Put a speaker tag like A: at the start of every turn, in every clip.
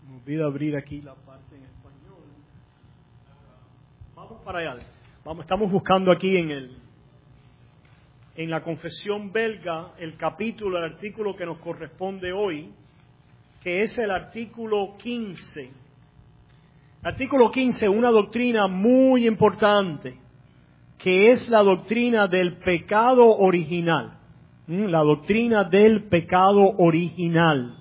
A: Me olvidé abrir aquí la parte en español. Vamos para allá. Estamos buscando aquí en la confesión belga el capítulo, el artículo que nos corresponde hoy, que es el artículo 15. Artículo 15, una doctrina muy importante, que es la doctrina del pecado original. La doctrina del pecado original.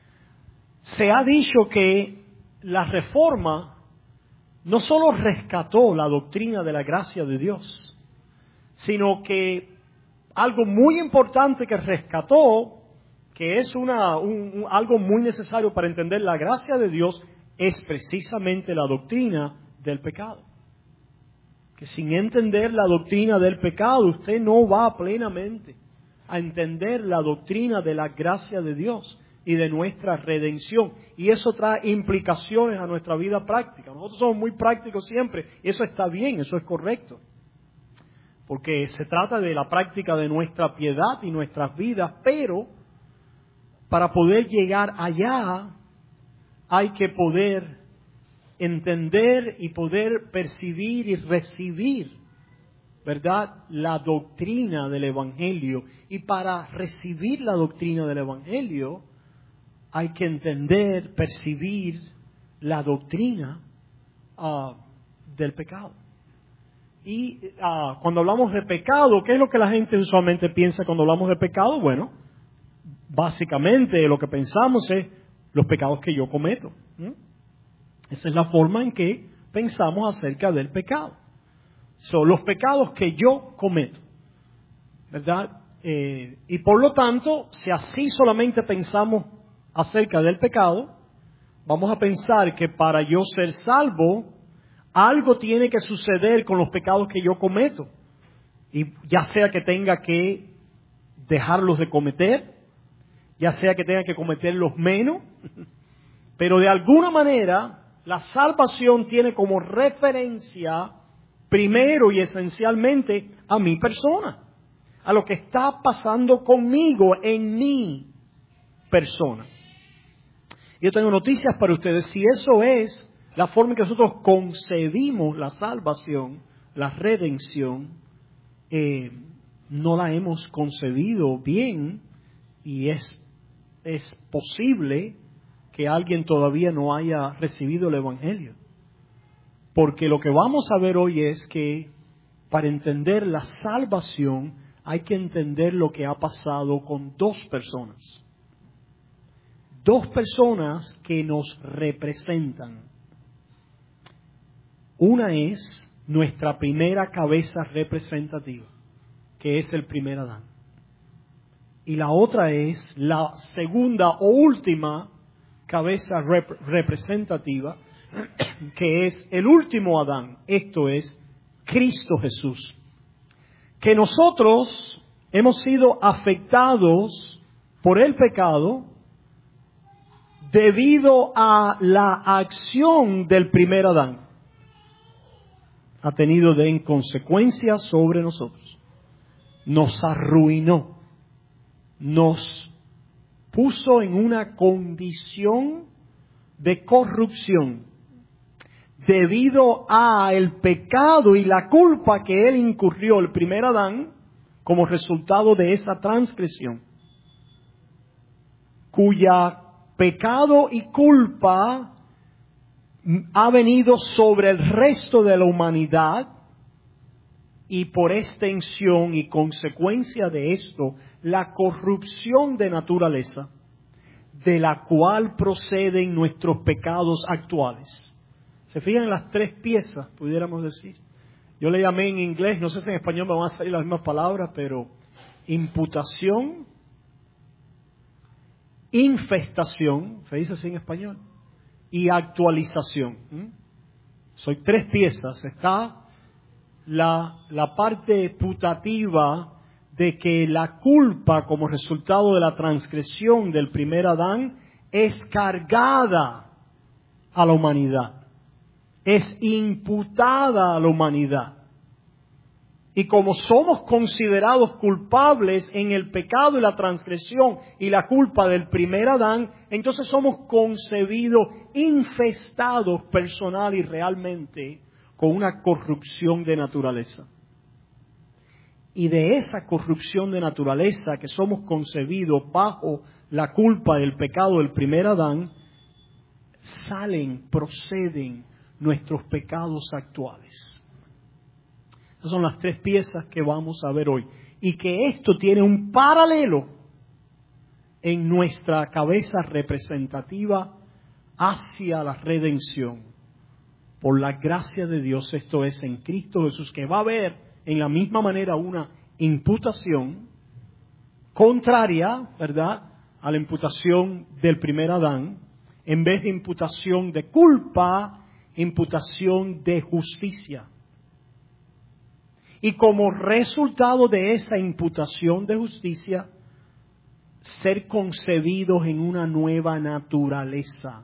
A: Se ha dicho que la Reforma no solo rescató la doctrina de la gracia de Dios, sino que algo muy importante que rescató, que es algo muy necesario para entender la gracia de Dios, es precisamente la doctrina del pecado. Que sin entender la doctrina del pecado, usted no va plenamente a entender la doctrina de la gracia de Dios y de nuestra redención. Y eso trae implicaciones a nuestra vida práctica. Nosotros somos muy prácticos siempre, y eso está bien, eso es correcto. Porque se trata de la práctica de nuestra piedad y nuestras vidas, pero para poder llegar allá hay que poder entender y poder percibir y recibir, ¿verdad?, la doctrina del Evangelio. Y para recibir la doctrina del Evangelio hay que entender, percibir la doctrina del pecado. Y cuando hablamos de pecado, ¿qué es lo que la gente usualmente piensa cuando hablamos de pecado? Bueno, básicamente lo que pensamos es los pecados que yo cometo. Esa es la forma en que pensamos acerca del pecado. Son los pecados que yo cometo, ¿verdad? Y por lo tanto, si así solamente pensamos acerca del pecado, vamos a pensar que para yo ser salvo, algo tiene que suceder con los pecados que yo cometo. Y ya sea que tenga que dejarlos de cometer, ya sea que tenga que cometerlos menos, pero de alguna manera la salvación tiene como referencia primero y esencialmente a mi persona, a lo que está pasando conmigo en mi persona. Yo tengo noticias para ustedes. Si eso es la forma en que nosotros concebimos la salvación, la redención, no la hemos concebido bien, y es posible que alguien todavía no haya recibido el Evangelio. Porque lo que vamos a ver hoy es que para entender la salvación hay que entender lo que ha pasado con dos personas. Dos personas que nos representan. Una es nuestra primera cabeza representativa, que es el primer Adán. Y la otra es la segunda o última cabeza representativa, que es el último Adán, esto es Cristo Jesús. Que nosotros hemos sido afectados por el pecado debido a la acción del primer Adán. Ha tenido de consecuencias sobre nosotros. Nos arruinó. Nos puso en una condición de corrupción debido a el pecado y la culpa que él incurrió, el primer Adán, como resultado de esa transgresión, cuya pecado y culpa ha venido sobre el resto de la humanidad, y por extensión y consecuencia de esto, la corrupción de naturaleza, de la cual proceden nuestros pecados actuales. ¿Se fijan en las tres piezas, pudiéramos decir? Yo le llamé en inglés, no sé si en español me van a salir las mismas palabras, pero imputación, infestación, se dice así en español, y actualización. Son tres piezas. Está la parte putativa de que la culpa como resultado de la transgresión del primer Adán es cargada a la humanidad, es imputada a la humanidad. Y como somos considerados culpables en el pecado y la transgresión y la culpa del primer Adán, entonces somos concebidos, infestados personal y realmente con una corrupción de naturaleza. Y de esa corrupción de naturaleza que somos concebidos bajo la culpa del pecado del primer Adán, proceden nuestros pecados actuales. Esas son las tres piezas que vamos a ver hoy. Y que esto tiene un paralelo en nuestra cabeza representativa hacia la redención. Por la gracia de Dios, esto es en Cristo Jesús, que va a haber en la misma manera una imputación contraria, ¿verdad?, a la imputación del primer Adán. En vez de imputación de culpa, imputación de justicia. Y como resultado de esa imputación de justicia, ser concebidos en una nueva naturaleza.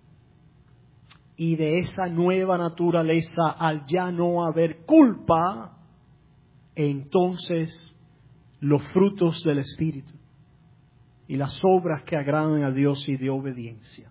A: Y de esa nueva naturaleza, al ya no haber culpa, entonces los frutos del Espíritu y las obras que agradan a Dios y de obediencia.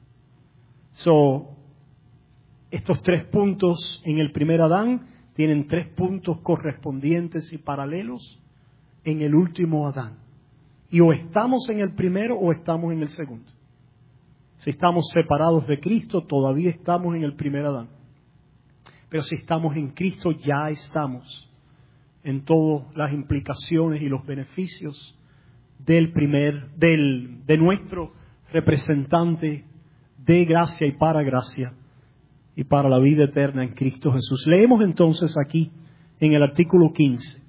A: Estos 3 puntos en el primer Adán tienen 3 puntos correspondientes y paralelos en el último Adán. Y o estamos en el primero o estamos en el segundo. Si estamos separados de Cristo, todavía estamos en el primer Adán. Pero si estamos en Cristo, ya estamos en todas las implicaciones y los beneficios de nuestro representante de gracia y para la vida eterna en Cristo Jesús. Leemos entonces aquí en el artículo 15.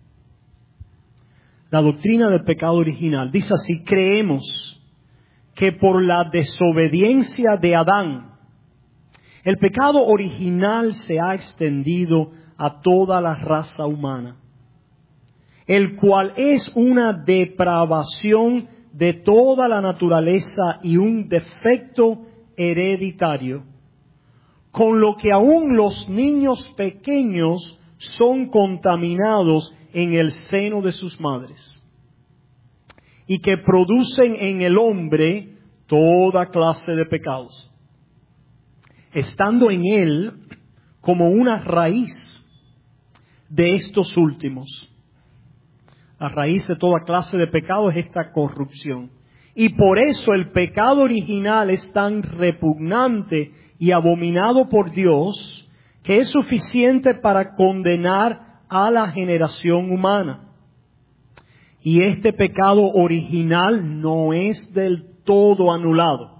A: La doctrina del pecado original. Dice así: creemos que por la desobediencia de Adán, el pecado original se ha extendido a toda la raza humana, el cual es una depravación de toda la naturaleza y un defecto hereditario, con lo que aún los niños pequeños son contaminados en el seno de sus madres, y que producen en el hombre toda clase de pecados, estando en él como una raíz de estos últimos. La raíz de toda clase de pecado es esta corrupción. Y por eso el pecado original es tan repugnante y abominado por Dios, que es suficiente para condenar a la generación humana. Y este pecado original no es del todo anulado,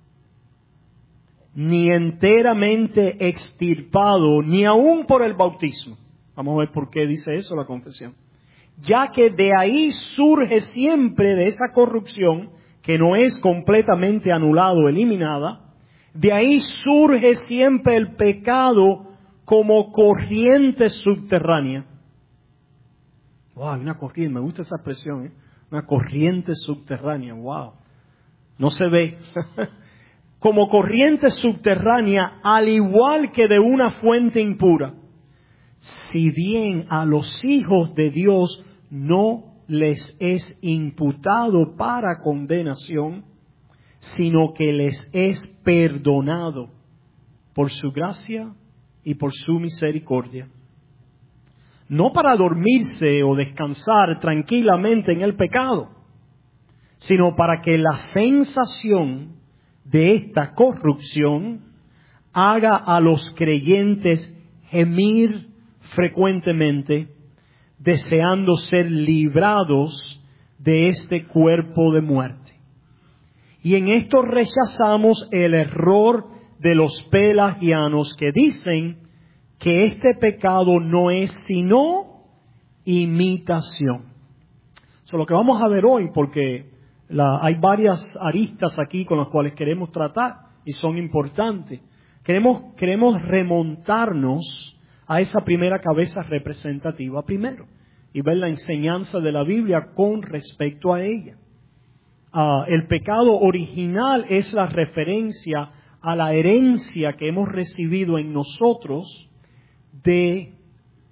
A: ni enteramente extirpado, ni aún por el bautismo. Vamos a ver por qué dice eso la confesión. Ya que de ahí surge siempre, de esa corrupción, que no es completamente anulada o eliminada, de ahí surge siempre el pecado como corriente subterránea. Wow, una corriente, me gusta esa expresión, ¿eh? Una corriente subterránea, wow. No se ve. Como corriente subterránea, al igual que de una fuente impura. Si bien a los hijos de Dios no les es imputado para condenación, sino que les es perdonado por su gracia y por su misericordia. No para dormirse o descansar tranquilamente en el pecado, sino para que la sensación de esta corrupción haga a los creyentes gemir frecuentemente, deseando ser librados de este cuerpo de muerte. Y en esto rechazamos el error de los pelagianos que dicen que este pecado no es sino imitación. Eso es lo que vamos a ver hoy, porque hay varias aristas aquí con las cuales queremos tratar y son importantes. Queremos remontarnos a esa primera cabeza representativa primero y ver la enseñanza de la Biblia con respecto a ella. El pecado original es la referencia a la herencia que hemos recibido en nosotros de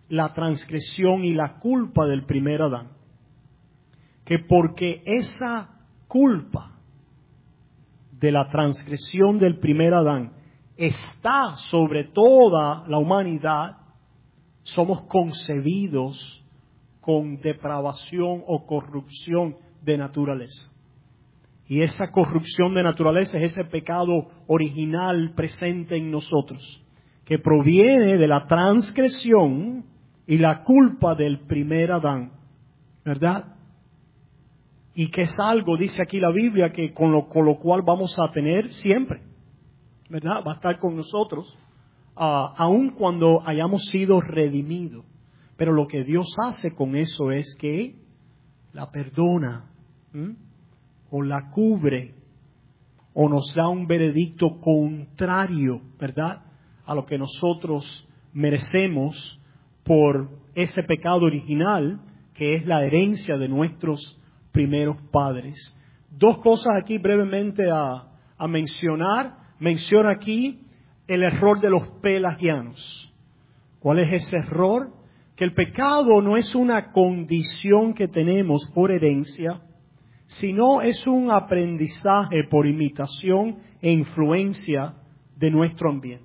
A: la transgresión y la culpa del primer Adán. Que porque esa culpa de la transgresión del primer Adán está sobre toda la humanidad, somos concebidos con depravación o corrupción de naturaleza. Y esa corrupción de naturaleza es ese pecado original presente en nosotros, que proviene de la transgresión y la culpa del primer Adán, ¿verdad? Y que es algo, dice aquí la Biblia, que con lo cual vamos a tener siempre, ¿verdad? Va a estar con nosotros, aun cuando hayamos sido redimidos. Pero lo que Dios hace con eso es que la perdona, o la cubre, o nos da un veredicto contrario, ¿verdad?, a lo que nosotros merecemos por ese pecado original, que es la herencia de nuestros primeros padres. Dos cosas aquí brevemente a mencionar. Menciona aquí el error de los pelagianos. ¿Cuál es ese error? Que el pecado no es una condición que tenemos por herencia, sino es un aprendizaje por imitación e influencia de nuestro ambiente.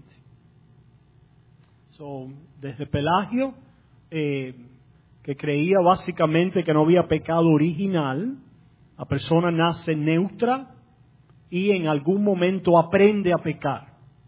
A: Desde Pelagio, que creía básicamente que no había pecado original, la persona nace neutra y en algún momento aprende a pecar.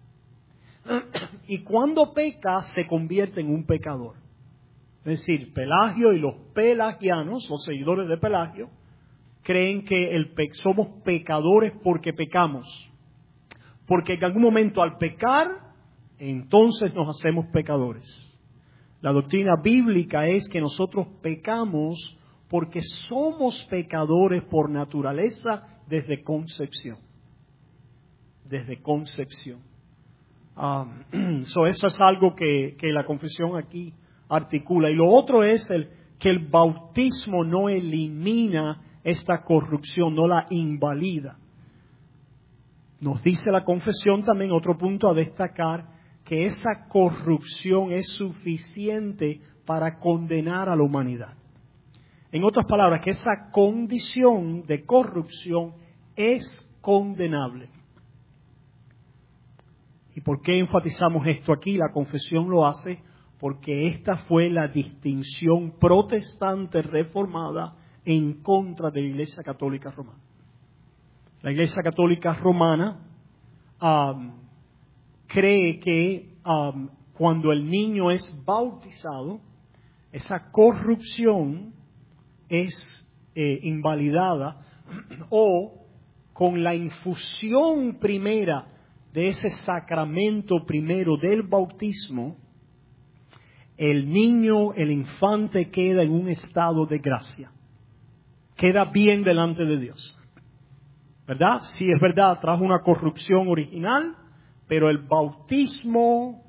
A: Y cuando peca, se convierte en un pecador. Es decir, Pelagio y los pelagianos, los seguidores de Pelagio, creen que somos pecadores porque pecamos. Porque en algún momento al pecar, entonces nos hacemos pecadores. La doctrina bíblica es que nosotros pecamos porque somos pecadores por naturaleza desde concepción. Desde concepción. Eso es algo que la confesión aquí articula. Y lo otro es que el bautismo no elimina esta corrupción, no la invalida. Nos dice la confesión también, otro punto a destacar, que esa corrupción es suficiente para condenar a la humanidad. En otras palabras, que esa condición de corrupción es condenable. ¿Y por qué enfatizamos esto aquí? La confesión lo hace porque esta fue la distinción protestante reformada en contra de la Iglesia Católica Romana. La Iglesia Católica Romana cree que cuando el niño es bautizado, esa corrupción es invalidada, o con la infusión primera de ese sacramento primero del bautismo, el niño, el infante queda en un estado de gracia, queda bien delante de Dios, ¿verdad? Sí, es verdad, trajo una corrupción original, pero el bautismo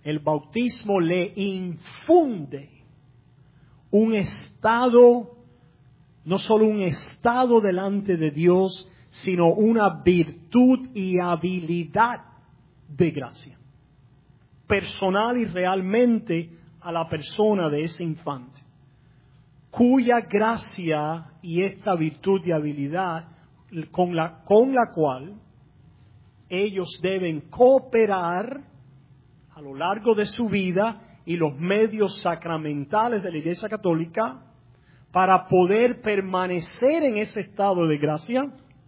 A: le infunde un estado, no solo un estado delante de Dios, sino una virtud y habilidad de gracia, personal y realmente a la persona de ese infante, cuya gracia y esta virtud y habilidad con la cual ellos deben cooperar a lo largo de su vida y los medios sacramentales de la Iglesia Católica para poder permanecer en ese estado de gracia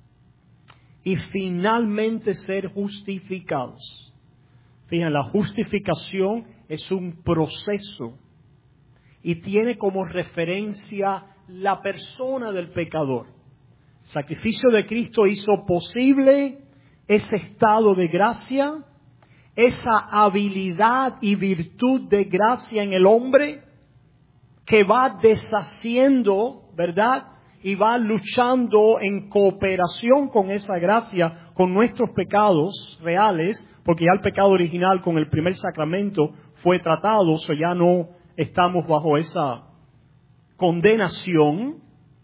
A: y finalmente ser justificados. Fíjense, la justificación es un proceso y tiene como referencia la persona del pecador. El sacrificio de Cristo hizo posible ese estado de gracia, esa habilidad y virtud de gracia en el hombre que va deshaciendo, ¿verdad? Y va luchando en cooperación con esa gracia, con nuestros pecados reales, porque ya el pecado original con el primer sacramento fue tratado, o ya no estamos bajo esa condenación.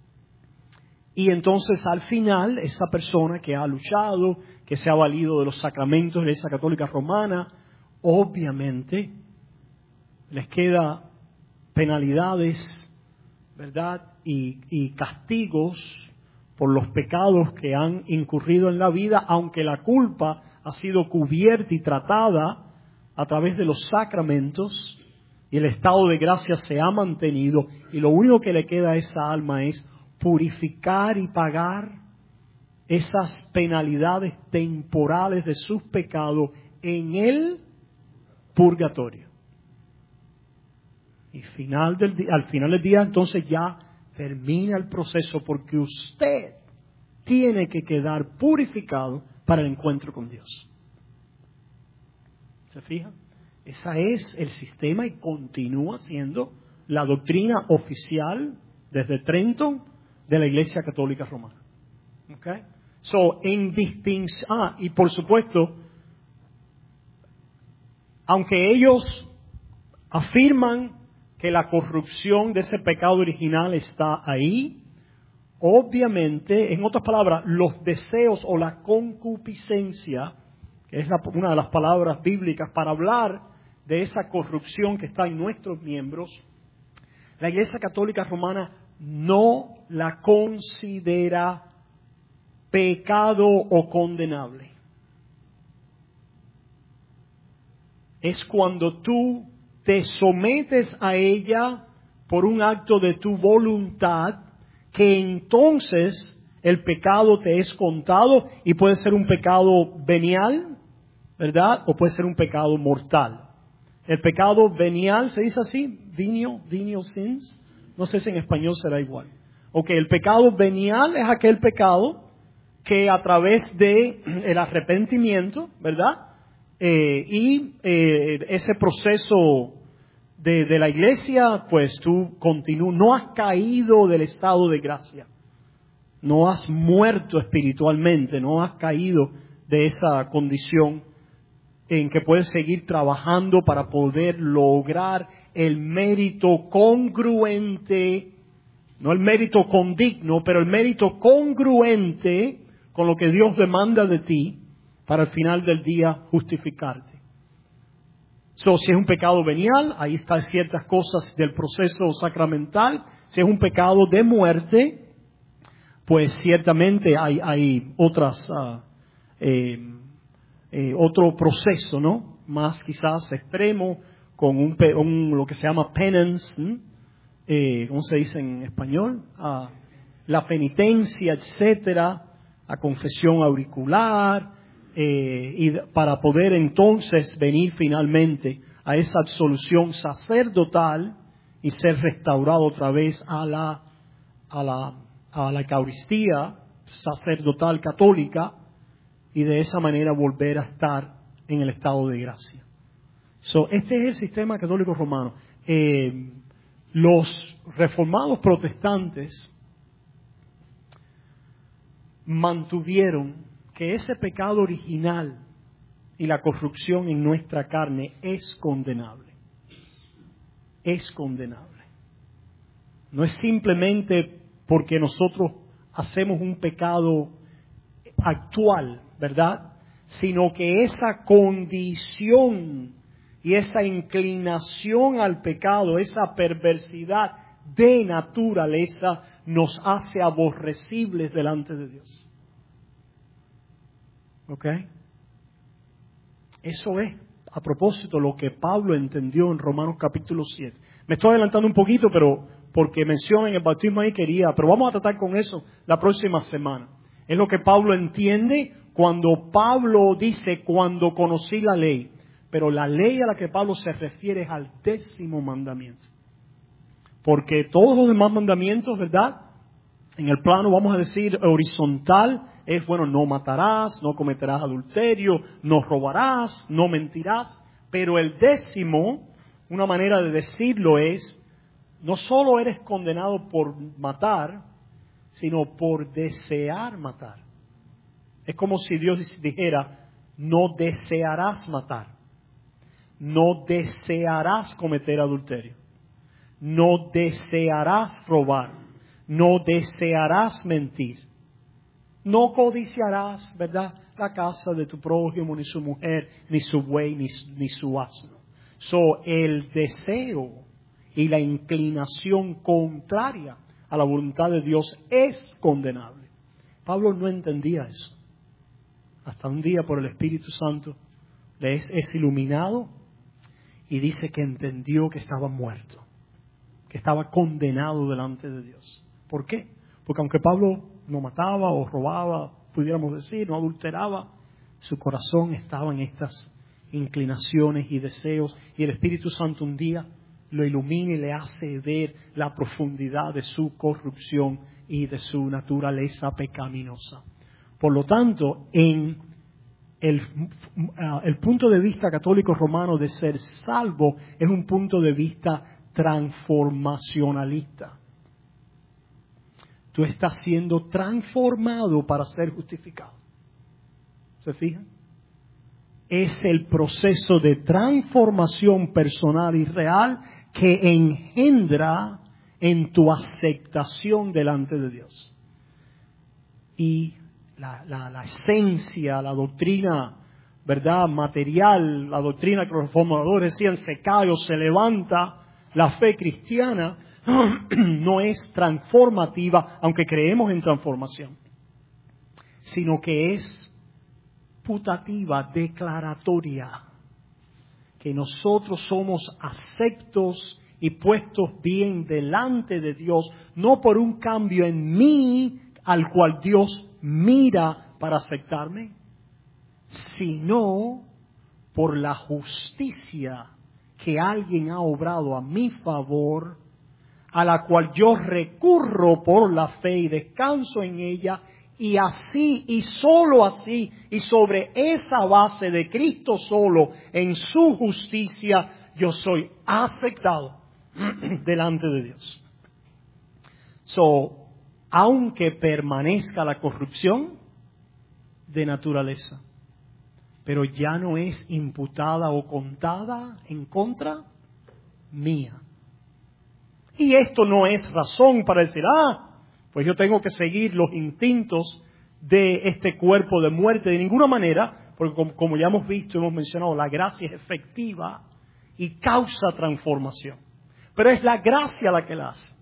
A: Y entonces al final, esa persona que ha luchado, que se ha valido de los sacramentos de la Iglesia Católica Romana, obviamente les queda penalidades, ¿verdad? Y castigos por los pecados que han incurrido en la vida, aunque la culpa ha sido cubierta y tratada a través de los sacramentos y el estado de gracia se ha mantenido, y lo único que le queda a esa alma es purificar y pagar esas penalidades temporales de sus pecados en el purgatorio. Y al final del día entonces ya termina el proceso, porque usted tiene que quedar purificado para el encuentro con Dios. ¿Se fija? Ese es el sistema y continúa siendo la doctrina oficial desde Trenton de la Iglesia Católica Romana. ¿Okay? Y por supuesto, aunque ellos afirman que la corrupción de ese pecado original está ahí, obviamente, en otras palabras, los deseos o la concupiscencia, que es una de las palabras bíblicas para hablar de esa corrupción que está en nuestros miembros, la Iglesia Católica Romana no la considera pecado o condenable. Es cuando tú te sometes a ella por un acto de tu voluntad, que entonces el pecado te es contado, y puede ser un pecado venial, ¿verdad? O puede ser un pecado mortal. El pecado venial, ¿se dice así? Venial sins. No sé si en español será igual. Ok, el pecado venial es aquel pecado que a través de el arrepentimiento, ¿verdad? Ese proceso de la iglesia, pues tú continúas, no has caído del estado de gracia, no has muerto espiritualmente, no has caído de esa condición en que puedes seguir trabajando para poder lograr el mérito congruente, no el mérito condigno, pero el mérito congruente con lo que Dios demanda de ti para al final del día justificarte. Si es un pecado venial, ahí están ciertas cosas del proceso sacramental. Si es un pecado de muerte, pues ciertamente hay otras otro proceso, ¿no? Más quizás extremo, con lo que se llama penance, ¿cómo se dice en español? La penitencia, etcétera, la confesión auricular, y para poder entonces venir finalmente a esa absolución sacerdotal y ser restaurado otra vez a la Eucaristía sacerdotal católica, y de esa manera volver a estar en el estado de gracia. Este es el sistema católico romano. Los reformados protestantes mantuvieron que ese pecado original y la corrupción en nuestra carne es condenable. Es condenable. No es simplemente porque nosotros hacemos un pecado actual, ¿verdad? Sino que esa condición y esa inclinación al pecado, esa perversidad de naturaleza, nos hace aborrecibles delante de Dios. ¿Ok? Eso es, a propósito, lo que Pablo entendió en Romanos capítulo 7. Me estoy adelantando un poquito, pero porque mencionan el bautismo ahí pero vamos a tratar con eso la próxima semana. Es lo que Pablo entiende cuando Pablo dice, cuando conocí la ley. Pero la ley a la que Pablo se refiere es al 10º mandamiento. Porque todos los demás mandamientos, ¿verdad? En el plano, vamos a decir, horizontal, es, bueno, no matarás, no cometerás adulterio, no robarás, no mentirás. Pero el 10º, una manera de decirlo es, no solo eres condenado por matar, sino por desear matar. Es como si Dios dijera, no desearás matar, no desearás cometer adulterio, no desearás robar, no desearás mentir, no codiciarás, ¿verdad?, la casa de tu prójimo, ni su mujer, ni su buey, ni su asno. El deseo y la inclinación contraria a la voluntad de Dios es condenable. Pablo no entendía eso. Hasta un día por el Espíritu Santo le es iluminado y dice que entendió que estaba muerto, que estaba condenado delante de Dios. ¿Por qué? Porque aunque Pablo no mataba o robaba, pudiéramos decir, no adulteraba, su corazón estaba en estas inclinaciones y deseos, y el Espíritu Santo un día lo ilumina y le hace ver la profundidad de su corrupción y de su naturaleza pecaminosa. Por lo tanto, en el punto de vista católico romano de ser salvo es un punto de vista transformacionalista. Tú estás siendo transformado para ser justificado. ¿Se fijan? Es el proceso de transformación personal y real que engendra en tu aceptación delante de Dios. Y la esencia, la doctrina, ¿verdad?, material, la doctrina que los reformadores decían se cae o se levanta, la fe cristiana no es transformativa, aunque creemos en transformación, sino que es putativa, declaratoria, que nosotros somos aceptos y puestos bien delante de Dios, no por un cambio en mí al cual Dios mira para aceptarme, sino por la justicia que alguien ha obrado a mi favor, a la cual yo recurro por la fe y descanso en ella, y así, y solo así, y sobre esa base de Cristo solo, en su justicia, yo soy aceptado delante de Dios. Aunque permanezca la corrupción de naturaleza, pero ya no es imputada o contada en contra mía. Y esto no es razón para decir, pues yo tengo que seguir los instintos de este cuerpo de muerte, de ninguna manera, porque como ya hemos visto, hemos mencionado, la gracia es efectiva y causa transformación. Pero es la gracia la que la hace.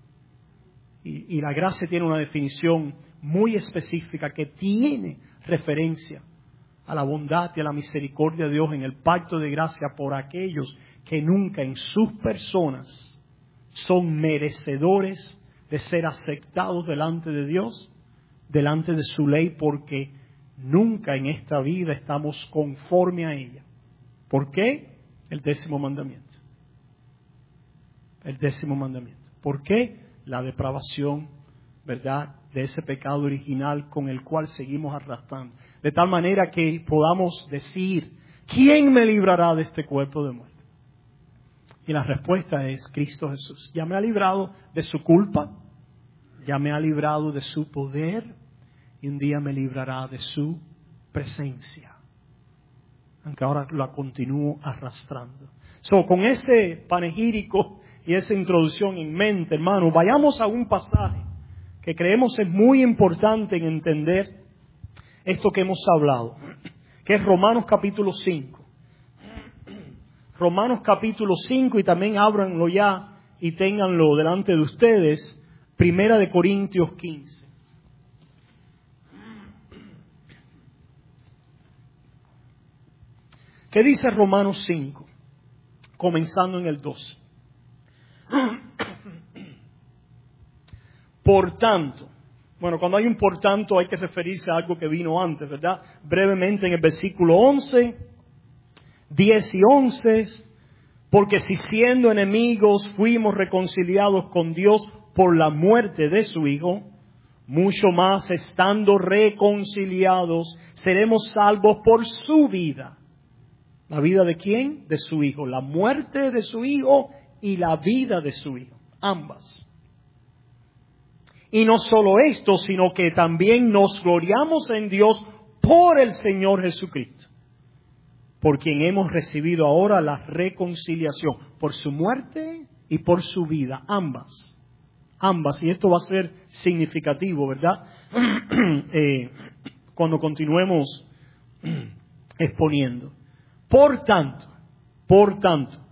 A: Y la gracia tiene una definición muy específica que tiene referencia a la bondad y a la misericordia de Dios en el pacto de gracia por aquellos que nunca en sus personas son merecedores de ser aceptados delante de Dios, delante de su ley, porque nunca en esta vida estamos conforme a ella. ¿Por qué? El 10º mandamiento. El 10º mandamiento. ¿Por qué? La depravación, ¿verdad?, de ese pecado original con el cual seguimos arrastrando. De tal manera que podamos decir, ¿quién me librará de este cuerpo de muerte? Y la respuesta es Cristo Jesús. Ya me ha librado de su culpa, ya me ha librado de su poder, y un día me librará de su presencia. Aunque ahora la continúo arrastrando. Con este panegírico y esa introducción en mente, hermano, vayamos a un pasaje que creemos es muy importante en entender esto que hemos hablado, que es Romanos capítulo 5. Romanos capítulo 5, y también ábranlo ya y ténganlo delante de ustedes, 1 Corintios 15. ¿Qué dice Romanos 5? Comenzando en el 12. Por tanto, bueno, cuando hay un por tanto hay que referirse a algo que vino antes, ¿verdad? Brevemente en el versículo 11, 10 y 11, porque si siendo enemigos fuimos reconciliados con Dios por la muerte de su Hijo, mucho más estando reconciliados seremos salvos por su vida. ¿La vida de quién? De su Hijo. La muerte de su Hijo y la vida de su Hijo. Ambas. Y no solo esto, sino que también nos gloriamos en Dios por el Señor Jesucristo, por quien hemos recibido ahora la reconciliación, por su muerte y por su vida. Ambas. Ambas. Y esto va a ser significativo, ¿verdad? Cuando continuemos exponiendo. Por tanto,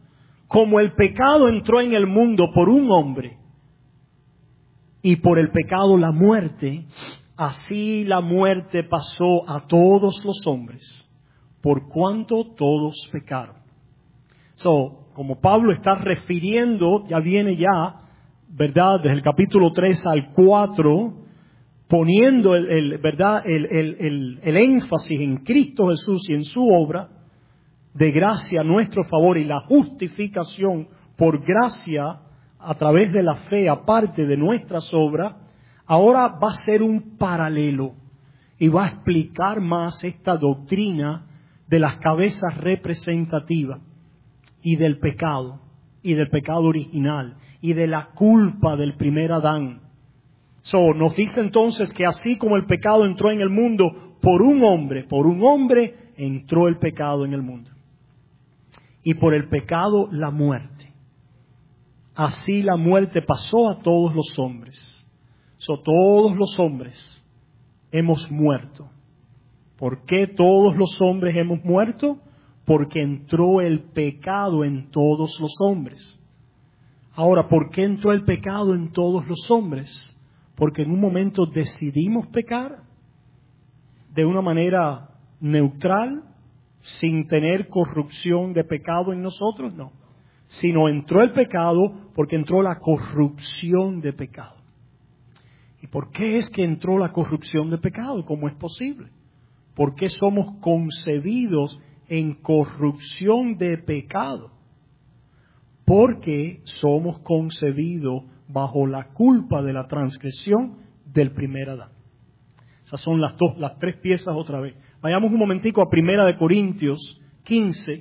A: como el pecado entró en el mundo por un hombre, y por el pecado la muerte, así la muerte pasó a todos los hombres, por cuanto todos pecaron. Como Pablo está refiriendo, ya viene ya, ¿verdad? Desde el capítulo 3 al 4, poniendo el énfasis en Cristo Jesús y en su obra de gracia a nuestro favor y la justificación por gracia a través de la fe, aparte de nuestras obras, ahora va a ser un paralelo y va a explicar más esta doctrina de las cabezas representativas y del pecado original y de la culpa del primer Adán. Nos dice entonces que así como el pecado entró en el mundo por un hombre entró el pecado en el mundo. Y por el pecado la muerte. Así la muerte pasó a todos los hombres. Todos los hombres hemos muerto. ¿Por qué todos los hombres hemos muerto? Porque entró el pecado en todos los hombres. Ahora, ¿por qué entró el pecado en todos los hombres? Porque en un momento decidimos pecar de una manera neutral, sin tener corrupción de pecado en nosotros, no. Sino entró el pecado porque entró la corrupción de pecado. ¿Y por qué es que entró la corrupción de pecado? ¿Cómo es posible? ¿Por qué somos concebidos en corrupción de pecado? Porque somos concebidos bajo la culpa de la transgresión del primer Adán. Esas son las tres piezas otra vez. Vayamos un momentico a 1 Corintios 15.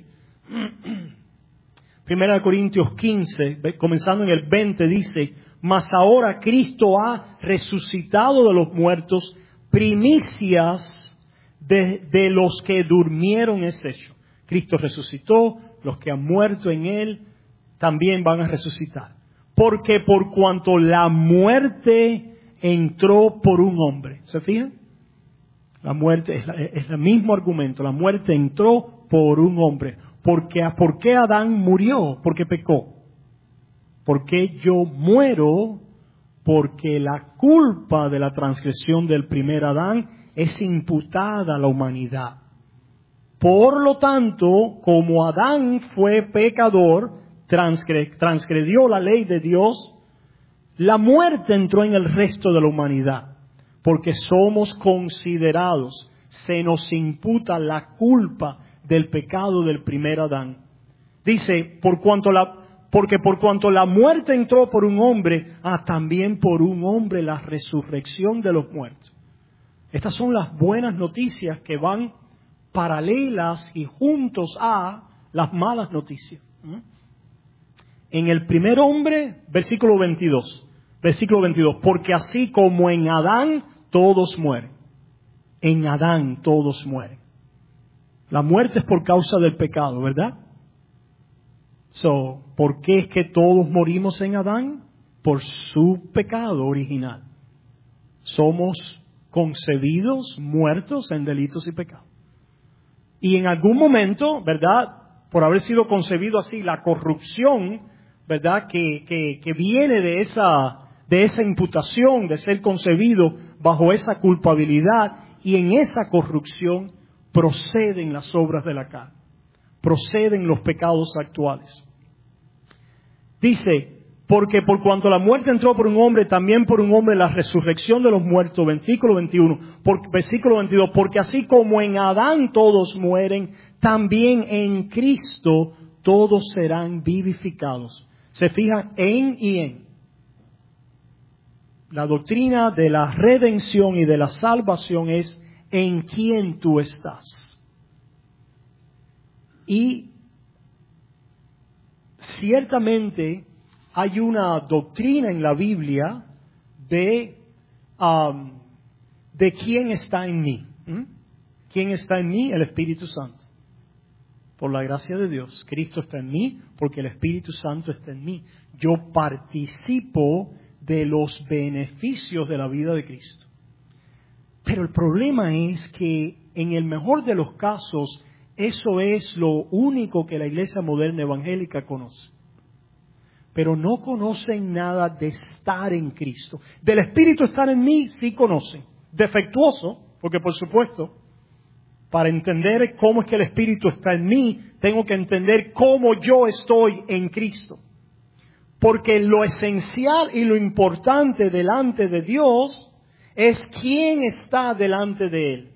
A: 1 Corintios 15, comenzando en el 20, dice: mas ahora Cristo ha resucitado de los muertos, primicias de los que durmieron es hecho. Cristo resucitó, los que han muerto en Él también van a resucitar. Porque por cuanto la muerte entró por un hombre. ¿Se fijan? La muerte es el mismo argumento. La muerte entró por un hombre. ¿Por qué Adán murió? Porque pecó. ¿Por qué yo muero? Porque la culpa de la transgresión del primer Adán es imputada a la humanidad. Por lo tanto, como Adán fue pecador, transgredió la ley de Dios, la muerte entró en el resto de la humanidad. Porque somos considerados, se nos imputa la culpa del pecado del primer Adán. Dice, porque por cuanto la muerte entró por un hombre, también por un hombre la resurrección de los muertos. Estas son las buenas noticias que van paralelas y juntos a las malas noticias. En el primer hombre, versículo 22, porque así como en Adán todos mueren, en Adán todos mueren. La muerte es por causa del pecado, ¿verdad? ¿Por qué es que todos morimos en Adán? Por su pecado original. Somos concebidos, muertos en delitos y pecados. Y en algún momento, ¿verdad? Por haber sido concebido así, la corrupción, ¿verdad? Que viene de esa imputación de ser concebido bajo esa culpabilidad, y en esa corrupción proceden las obras de la carne, proceden los pecados actuales. Dice, porque por cuanto la muerte entró por un hombre, también por un hombre la resurrección de los muertos, versículo 22, porque así como en Adán todos mueren, también en Cristo todos serán vivificados. Se fija en y en. La doctrina de la redención y de la salvación es en quién tú estás. Y ciertamente hay una doctrina en la Biblia de quién está en mí. ¿Quién está en mí? El Espíritu Santo. Por la gracia de Dios, Cristo está en mí porque el Espíritu Santo está en mí. Yo participo de los beneficios de la vida de Cristo. Pero el problema es que en el mejor de los casos, eso es lo único que la iglesia moderna evangélica conoce. pero no conocen nada de estar en Cristo. Del Espíritu estar en mí sí conocen. Defectuoso, porque por supuesto, para entender cómo es que el Espíritu está en mí, tengo que entender cómo yo estoy en Cristo. Porque lo esencial y lo importante delante de Dios es quién está delante de Él.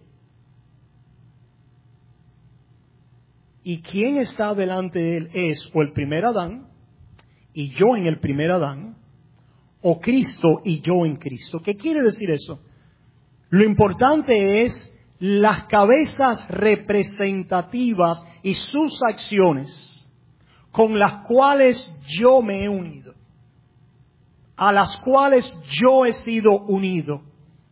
A: Y quién está delante de Él es o el primer Adán, y yo en el primer Adán, o Cristo y yo en Cristo. ¿Qué quiere decir eso? Lo importante es las cabezas representativas y sus acciones con las cuales yo me he unido, a las cuales yo he sido unido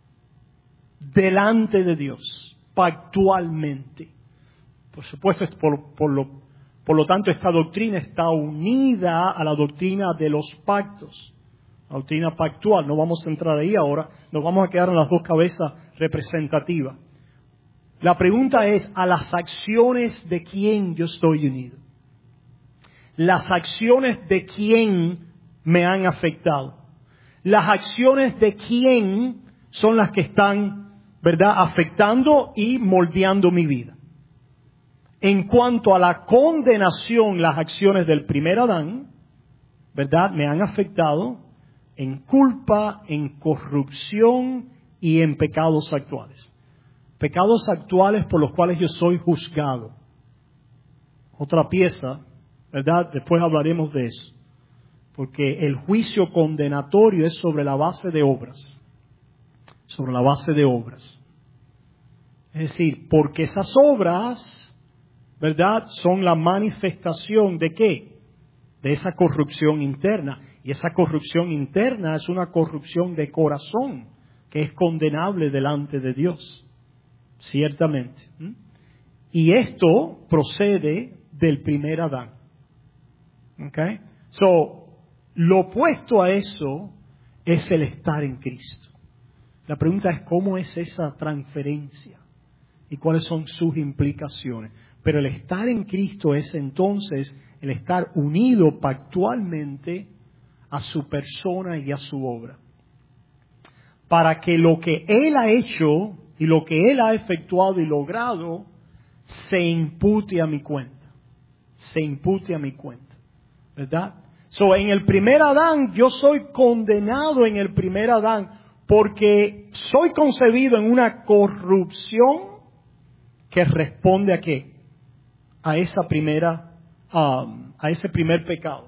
A: delante de Dios, pactualmente. Por supuesto, por lo tanto, esta doctrina está unida a la doctrina de los pactos, la doctrina pactual. No vamos a entrar ahí ahora, nos vamos a quedar en las dos cabezas representativas. La pregunta es, ¿a las acciones de quién yo estoy unido? Las acciones de quién me han afectado. Las acciones de quién son las que están, ¿verdad?, afectando y moldeando mi vida. En cuanto a la condenación, las acciones del primer Adán, ¿verdad?, me han afectado en culpa, en corrupción y en pecados actuales. Pecados actuales por los cuales yo soy juzgado. Otra pieza, ¿verdad? Después hablaremos de eso. Porque el juicio condenatorio es sobre la base de obras. Sobre la base de obras. Es decir, porque esas obras, ¿verdad?, son la manifestación ¿de qué? De esa corrupción interna. Y esa corrupción interna es una corrupción de corazón que es condenable delante de Dios. Ciertamente. Y esto procede del primer Adán. Okay? So, lo opuesto a eso es el estar en Cristo. La pregunta es cómo es esa transferencia y cuáles son sus implicaciones. Pero el estar en Cristo es entonces el estar unido pactualmente a su persona y a su obra. Para que lo que Él ha hecho y lo que Él ha efectuado y logrado se impute a mi cuenta. Se impute a mi cuenta. ¿Verdad? So, en el primer Adán, yo soy condenado en el primer Adán porque soy concebido en una corrupción que responde a qué? A esa primera, a ese primer pecado.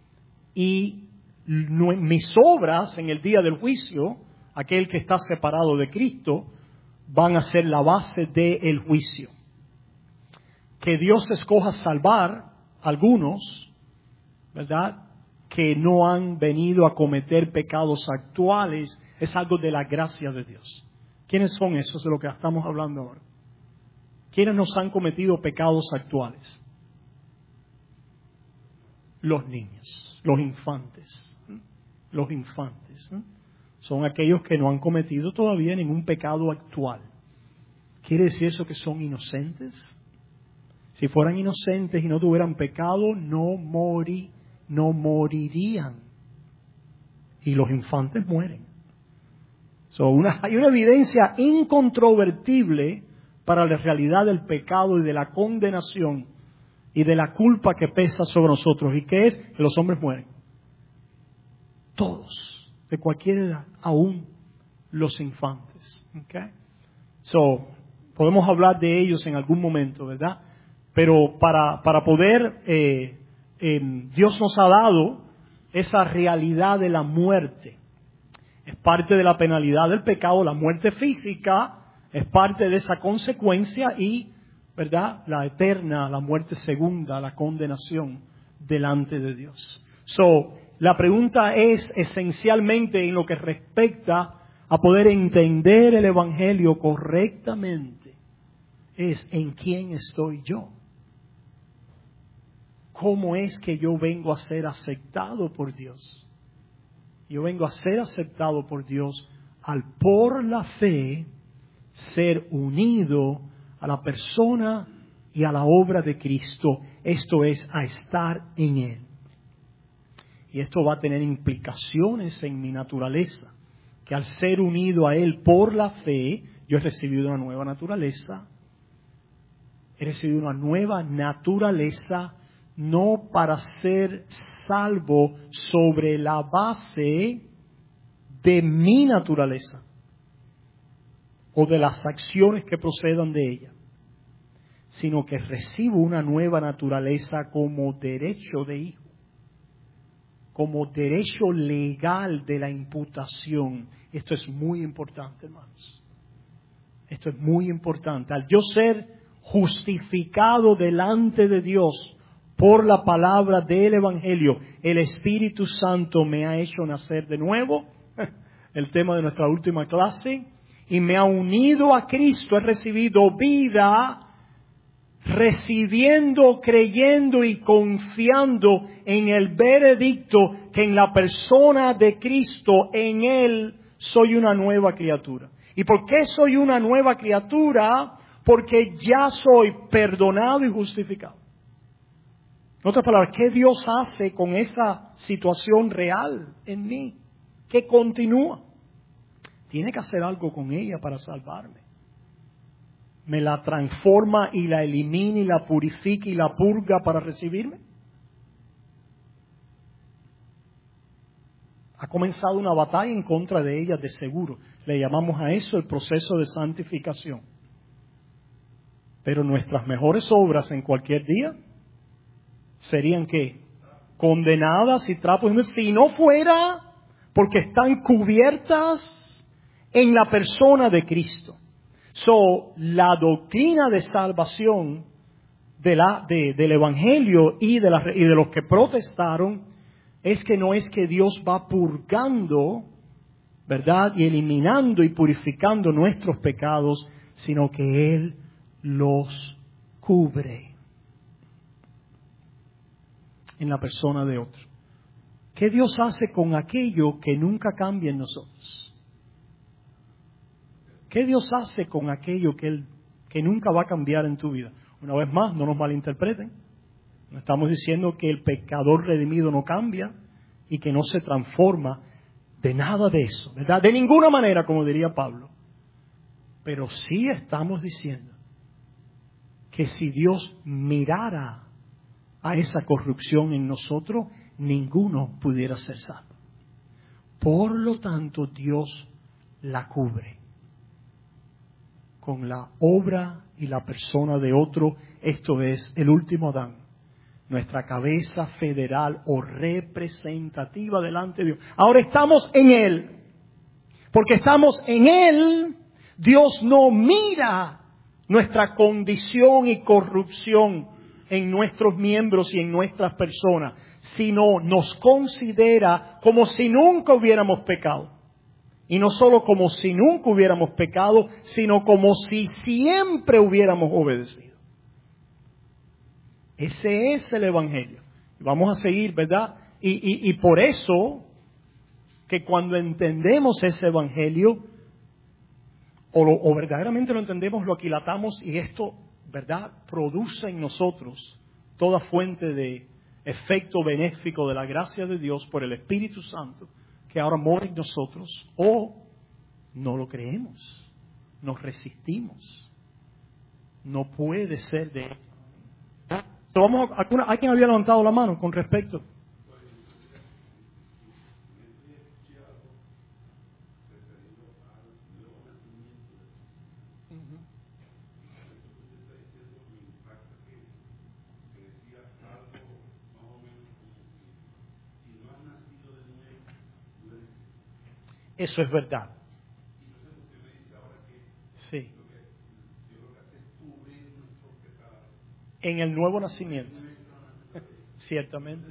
A: Y mis obras en el día del juicio, aquel que está separado de Cristo, van a ser la base del juicio. Que Dios escoja salvar a algunos, ¿verdad?, que no han venido a cometer pecados actuales, es algo de la gracia de Dios. ¿Quiénes son esos de lo que estamos hablando ahora? ¿Quiénes nos han cometido pecados actuales? Los niños, los infantes. Los infantes. Son aquellos que no han cometido todavía ningún pecado actual. ¿Quiere decir eso que son inocentes? Si fueran inocentes y no tuvieran pecado, no morirían. Y los infantes mueren. Hay una evidencia incontrovertible para la realidad del pecado y de la condenación y de la culpa que pesa sobre nosotros. ¿Y qué es? Que los hombres mueren. Todos, de cualquier edad, aún los infantes. ¿Okay? Podemos hablar de ellos en algún momento, ¿verdad? Pero para poder, Dios nos ha dado esa realidad de la muerte. Es parte de la penalidad del pecado, la muerte física es parte de esa consecuencia y, ¿verdad?, la eterna, la muerte segunda, la condenación delante de Dios. La pregunta es esencialmente en lo que respecta a poder entender el Evangelio correctamente, es en quién estoy yo. ¿Cómo es que yo vengo a ser aceptado por Dios? Yo vengo a ser aceptado por Dios al por la fe ser unido a la persona y a la obra de Cristo, esto es, a estar en Él. y esto va a tener implicaciones en mi naturaleza, que al ser unido a Él por la fe, yo he recibido una nueva naturaleza. He recibido una nueva naturaleza, no para ser salvo sobre la base de mi naturaleza o de las acciones que procedan de ella, sino que recibo una nueva naturaleza como derecho de hijo, como derecho legal de la imputación. Esto es muy importante, hermanos. Esto es muy importante. Al yo ser justificado delante de Dios por la palabra del Evangelio, el Espíritu Santo me ha hecho nacer de nuevo, el tema de nuestra última clase, y me ha unido a Cristo. He recibido vida, recibiendo, creyendo y confiando en el veredicto que en la persona de Cristo, en Él, soy una nueva criatura. ¿Y por qué soy una nueva criatura? Porque ya soy perdonado y justificado. En otras palabras, ¿qué Dios hace con esa situación real en mí? Que continúa. Tiene que hacer algo con ella para salvarme. ¿Me la transforma y la elimina y la purifica y la purga para recibirme? Ha comenzado una batalla en contra de ella, de seguro. Le llamamos a eso el proceso de santificación. Pero nuestras mejores obras en cualquier día serían ¿qué? Condenadas y trapos. Si no fuera porque están cubiertas en la persona de Cristo. La doctrina de salvación del Evangelio y de los que protestaron es que no es que Dios va purgando, ¿verdad? Y eliminando y purificando nuestros pecados, sino que Él los cubre en la persona de otro. ¿Qué Dios hace con aquello que nunca cambia en nosotros? ¿Qué Dios hace con aquello que nunca va a cambiar en tu vida? Una vez más, no nos malinterpreten. No estamos diciendo que el pecador redimido no cambia y que no se transforma, de nada de eso, ¿verdad? De ninguna manera, como diría Pablo. Pero sí estamos diciendo que si Dios mirara a esa corrupción en nosotros, ninguno pudiera ser salvo. Por lo tanto, Dios la cubre con la obra y la persona de otro. Esto es el último Adán, nuestra cabeza federal o representativa delante de Dios. Ahora estamos en Él. Porque estamos en Él, Dios no mira nuestra condición y corrupción en nuestros miembros y en nuestras personas, sino nos considera como si nunca hubiéramos pecado. Y no solo como si nunca hubiéramos pecado, sino como si siempre hubiéramos obedecido. Ese es el Evangelio. Vamos a seguir, ¿verdad? Y por eso que cuando entendemos ese Evangelio, o verdaderamente lo entendemos, lo aquilatamos, y esto, ¿verdad?, produce en nosotros toda fuente de efecto benéfico de la gracia de Dios por el Espíritu Santo, que ahora mora en nosotros, o no lo creemos, nos resistimos. No puede ser de eso. ¿Alguien había levantado la mano con respecto? Eso es verdad. Sí. En el nuevo nacimiento. Ciertamente.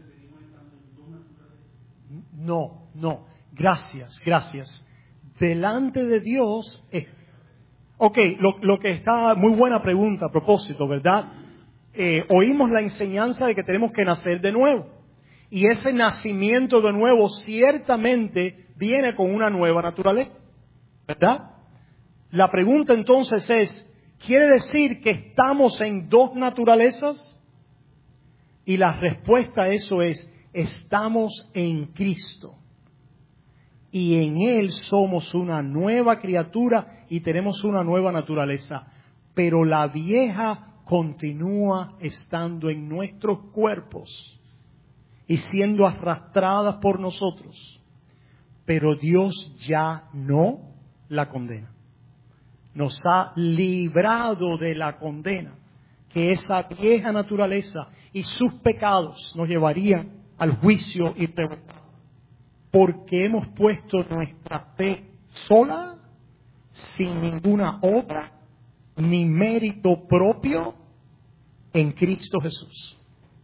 A: No. Gracias. Delante de Dios. Ok, lo que está, muy buena pregunta a propósito, ¿verdad? Oímos la enseñanza de que tenemos que nacer de nuevo. Y ese nacimiento de nuevo ciertamente viene con una nueva naturaleza, ¿verdad? La pregunta entonces es, ¿quiere decir que estamos en dos naturalezas? Y la respuesta a eso es estamos en Cristo. Y en Él somos una nueva criatura y tenemos una nueva naturaleza. Pero la vieja continúa estando en nuestros cuerpos y siendo arrastradas por nosotros. Pero Dios ya no la condena. Nos ha librado de la condena, que esa vieja naturaleza y sus pecados nos llevarían al juicio irrevocable. Porque hemos puesto nuestra fe sola, sin ninguna obra, ni mérito propio, en Cristo Jesús.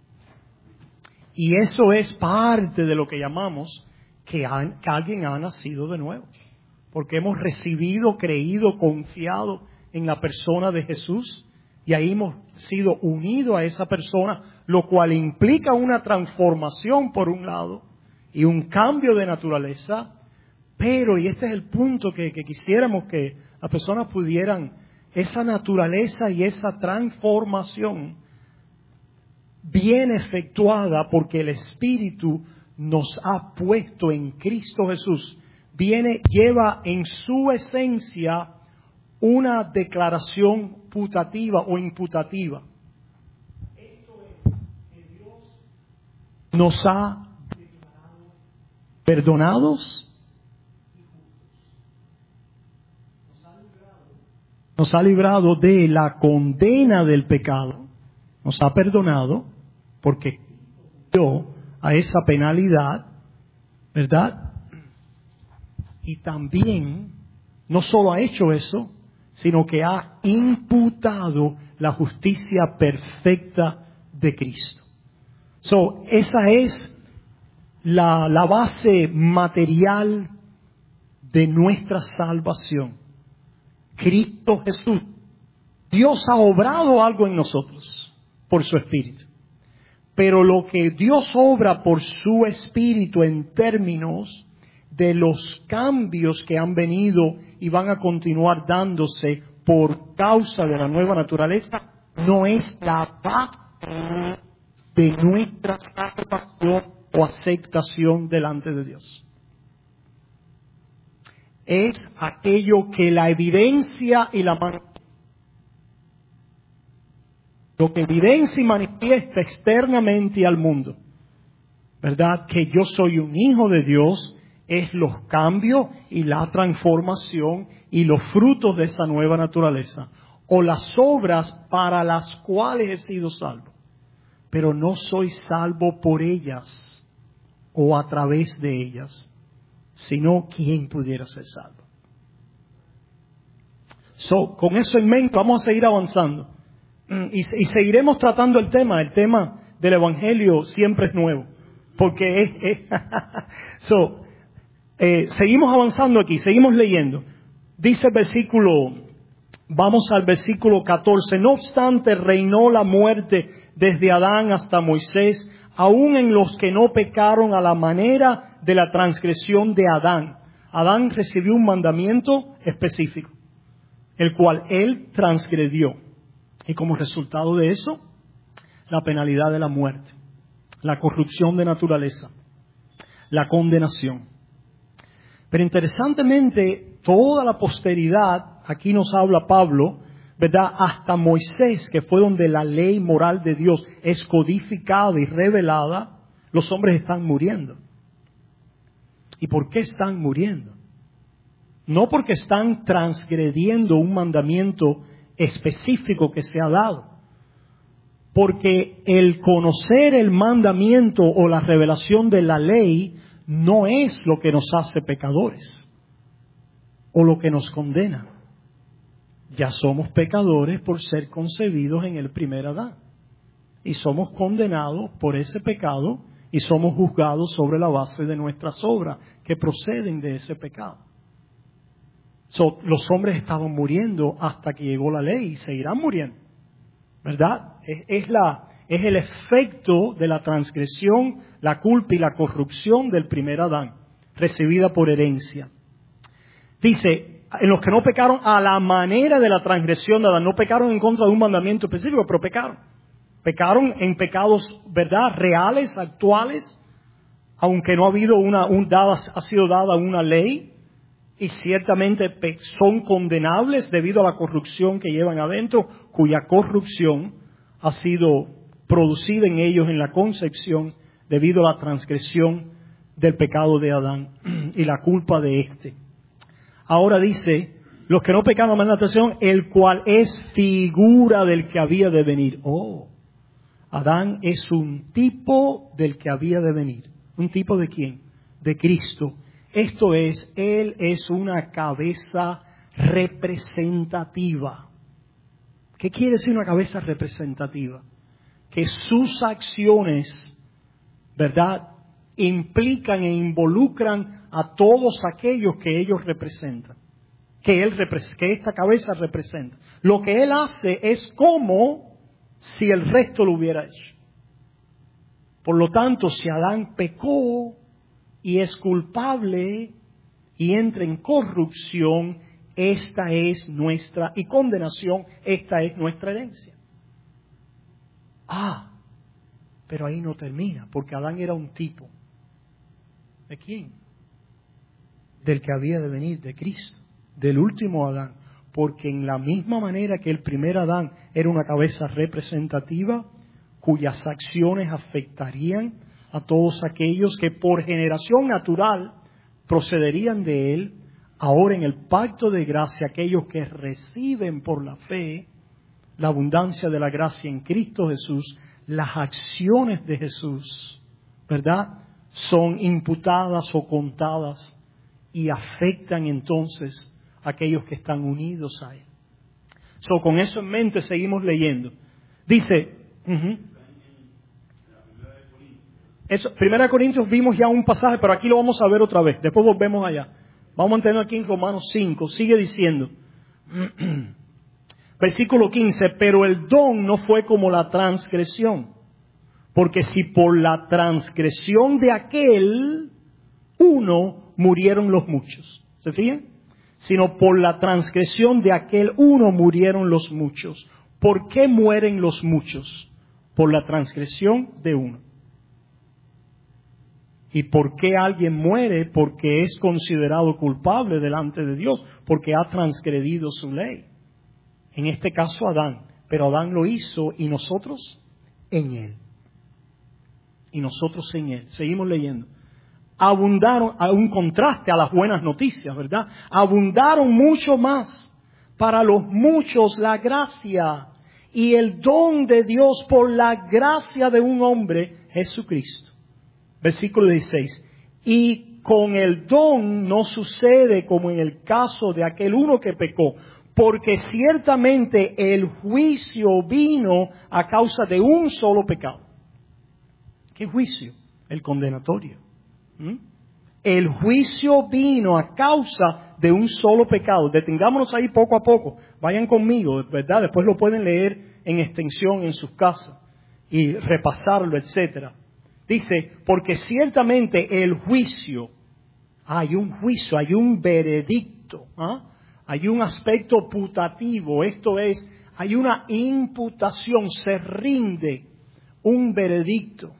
A: Y eso es parte de lo que llamamos que alguien ha nacido de nuevo. Porque hemos recibido, creído, confiado en la persona de Jesús, y ahí hemos sido unidos a esa persona, lo cual implica una transformación por un lado, y un cambio de naturaleza, pero, y este es el punto que quisiéramos que las personas pudieran, esa naturaleza y esa transformación bien efectuada porque el Espíritu nos ha puesto en Cristo Jesús, lleva en su esencia una declaración putativa o imputativa. Esto es que Dios nos ha perdonados y justos. Nos ha librado de la condena del pecado. Nos ha perdonado porque dio a esa penalidad, ¿verdad? Y también no solo ha hecho eso, sino que ha imputado la justicia perfecta de Cristo. Esa es la base material de nuestra salvación. Cristo Jesús. Dios ha obrado algo en nosotros por su Espíritu. Pero lo que Dios obra por su Espíritu en términos de los cambios que han venido y van a continuar dándose por causa de la nueva naturaleza, no es la base de nuestra salvación o aceptación delante de Dios. Es aquello que la evidencia y lo que evidencia y manifiesta externamente al mundo, ¿verdad? Que yo soy un hijo de Dios, es los cambios y la transformación y los frutos de esa nueva naturaleza, o las obras para las cuales he sido salvo. Pero no soy salvo por ellas o a través de ellas, sino quien pudiera ser salvo. Con eso en mente vamos a seguir avanzando y seguiremos tratando el tema del Evangelio siempre es nuevo, porque seguimos avanzando aquí, seguimos leyendo. Dice el versículo, vamos al versículo 14, no obstante reinó la muerte desde Adán hasta Moisés, aún en los que no pecaron a la manera de la transgresión de Adán. Adán recibió un mandamiento específico, el cual él transgredió. Y como resultado de eso, la penalidad de la muerte, la corrupción de naturaleza, la condenación. Pero interesantemente, toda la posteridad, aquí nos habla Pablo, ¿verdad? Hasta Moisés, que fue donde la ley moral de Dios es codificada y revelada, los hombres están muriendo. ¿Y por qué están muriendo? No porque están transgrediendo un mandamiento específico que se ha dado. Porque el conocer el mandamiento o la revelación de la ley no es lo que nos hace pecadores o lo que nos condena. Ya somos pecadores por ser concebidos en el primer Adán. Y somos condenados por ese pecado y somos juzgados sobre la base de nuestras obras que proceden de ese pecado. Los hombres estaban muriendo hasta que llegó la ley y seguirán muriendo, ¿verdad? Es el efecto de la transgresión, la culpa y la corrupción del primer Adán, recibida por herencia. Dice, en los que no pecaron a la manera de la transgresión de Adán, no pecaron en contra de un mandamiento específico, pero pecaron. Pecaron en pecados, ¿verdad? Reales, actuales, aunque no ha habido ha sido dada una ley, y ciertamente son condenables debido a la corrupción que llevan adentro, cuya corrupción ha sido producida en ellos en la concepción debido a la transgresión del pecado de Adán y la culpa de éste. Ahora dice, los que no pecaron, más atención, el cual es figura del que había de venir. Oh, Adán es un tipo del que había de venir. ¿Un tipo de quién? De Cristo. Esto es, Él es una cabeza representativa. ¿Qué quiere decir una cabeza representativa? Que sus acciones, ¿verdad?, implican e involucran a todos aquellos que ellos representan, que esta cabeza representa. Lo que Él hace es como si el resto lo hubiera hecho. Por lo tanto, si Adán pecó y es culpable y entra en corrupción, esta es nuestra, y condenación, esta es nuestra herencia. Pero ahí no termina, porque Adán era un tipo. ¿De quién? Del que había de venir, de Cristo, del último Adán. Porque en la misma manera que el primer Adán era una cabeza representativa, cuyas acciones afectarían a todos aquellos que por generación natural procederían de él, ahora en el pacto de gracia, aquellos que reciben por la fe la abundancia de la gracia en Cristo Jesús, las acciones de Jesús, ¿verdad?, son imputadas o contadas y afectan entonces a aquellos que están unidos a Él. Con eso en mente seguimos leyendo. Dice, eso, 1 Corintios vimos ya un pasaje, pero aquí lo vamos a ver otra vez, después volvemos allá. Vamos a mantener aquí en Romanos 5, sigue diciendo, versículo 15, pero el don no fue como la transgresión. Porque si por la transgresión de aquel uno murieron los muchos. ¿Se fijan? Sino por la transgresión de aquel uno murieron los muchos. ¿Por qué mueren los muchos? Por la transgresión de uno. ¿Y por qué alguien muere? Porque es considerado culpable delante de Dios, porque ha transgredido su ley. En este caso Adán, pero Adán lo hizo y nosotros en él. Y nosotros en él. Seguimos leyendo. Abundaron, a un contraste a las buenas noticias, ¿verdad? Abundaron mucho más para los muchos la gracia y el don de Dios por la gracia de un hombre, Jesucristo. Versículo 16. Y con el don no sucede como en el caso de aquel uno que pecó, porque ciertamente el juicio vino a causa de un solo pecado. ¿Qué juicio? El condenatorio. El juicio vino a causa de un solo pecado. Detengámonos ahí poco a poco. Vayan conmigo, ¿verdad? Después lo pueden leer en extensión en sus casas y repasarlo, etcétera. Dice, porque ciertamente el juicio, hay un juicio, hay un veredicto, hay un aspecto putativo, esto es, hay una imputación, se rinde un veredicto.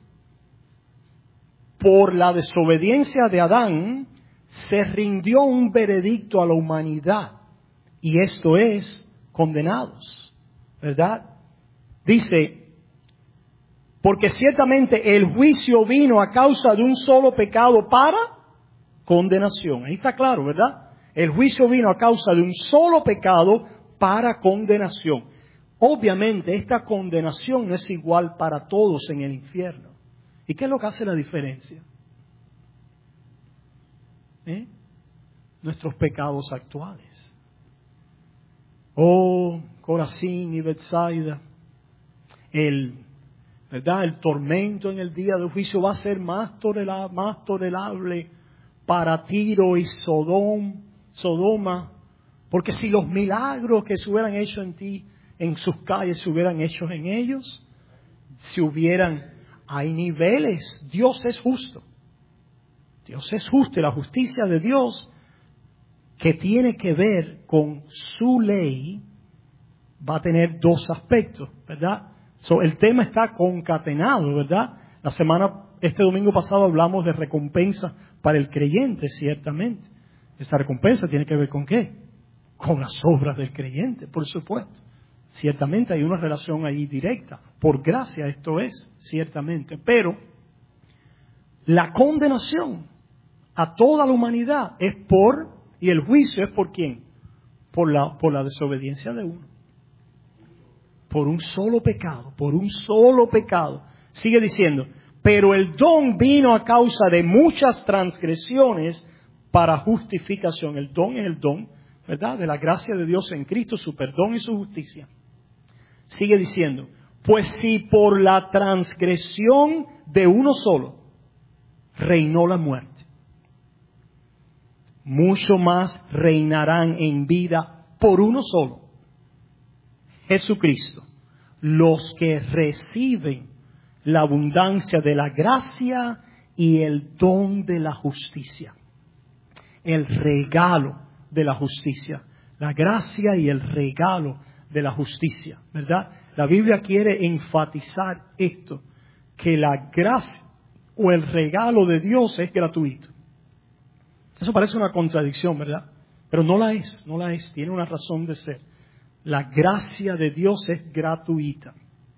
A: Por la desobediencia de Adán, se rindió un veredicto a la humanidad, y esto es, condenados, ¿verdad? Dice, porque ciertamente el juicio vino a causa de un solo pecado para condenación. Ahí está claro, ¿verdad? El juicio vino a causa de un solo pecado para condenación. Obviamente esta condenación no es igual para todos en el infierno. ¿Y qué es lo que hace la diferencia? Nuestros pecados actuales. Oh, Corazín y Betsaida, ¿verdad? El tormento en el día del juicio va a ser más tolerable para Tiro y Sodoma, porque si los milagros que se hubieran hecho en ti, en sus calles, se hubieran hecho en ellos, hay niveles. Dios es justo. Dios es justo, y la justicia de Dios, que tiene que ver con su ley, va a tener dos aspectos, ¿verdad? El tema está concatenado, ¿verdad? La semana este domingo pasado hablamos de recompensa para el creyente, ciertamente. Esta recompensa tiene que ver ¿con qué? Con las obras del creyente, por supuesto. Ciertamente hay una relación ahí directa. Por gracia esto es, ciertamente. Pero la condenación a toda la humanidad es y el juicio es ¿por quién? Por la desobediencia de uno. Por un solo pecado. Sigue diciendo, pero el don vino a causa de muchas transgresiones para justificación. El don es el don, ¿verdad? De la gracia de Dios en Cristo, su perdón y su justicia. Sigue diciendo, pues si por la transgresión de uno solo reinó la muerte, mucho más reinarán en vida por uno solo, Jesucristo, los que reciben la abundancia de la gracia y el don de la justicia. El regalo de la justicia. La gracia y el regalo de la justicia, ¿verdad? La Biblia quiere enfatizar esto, que la gracia o el regalo de Dios es gratuito. Eso parece una contradicción, ¿verdad? Pero no la es, tiene una razón de ser. La gracia de Dios es gratuita.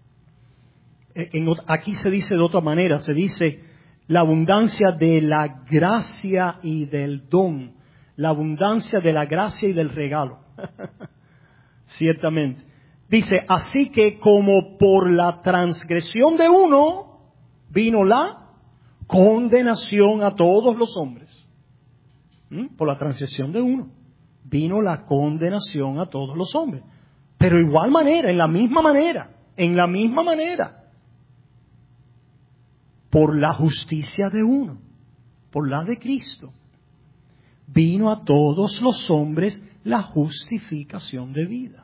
A: Aquí se dice de otra manera, se dice la abundancia de la gracia y del don, la abundancia de la gracia y del regalo. Ciertamente. Dice, así que como por la transgresión de uno vino la condenación a todos los hombres. Por la transgresión de uno vino la condenación a todos los hombres. Pero igual manera, en la misma manera, por la justicia de uno, por la de Cristo, vino a todos los hombres la justificación de vida.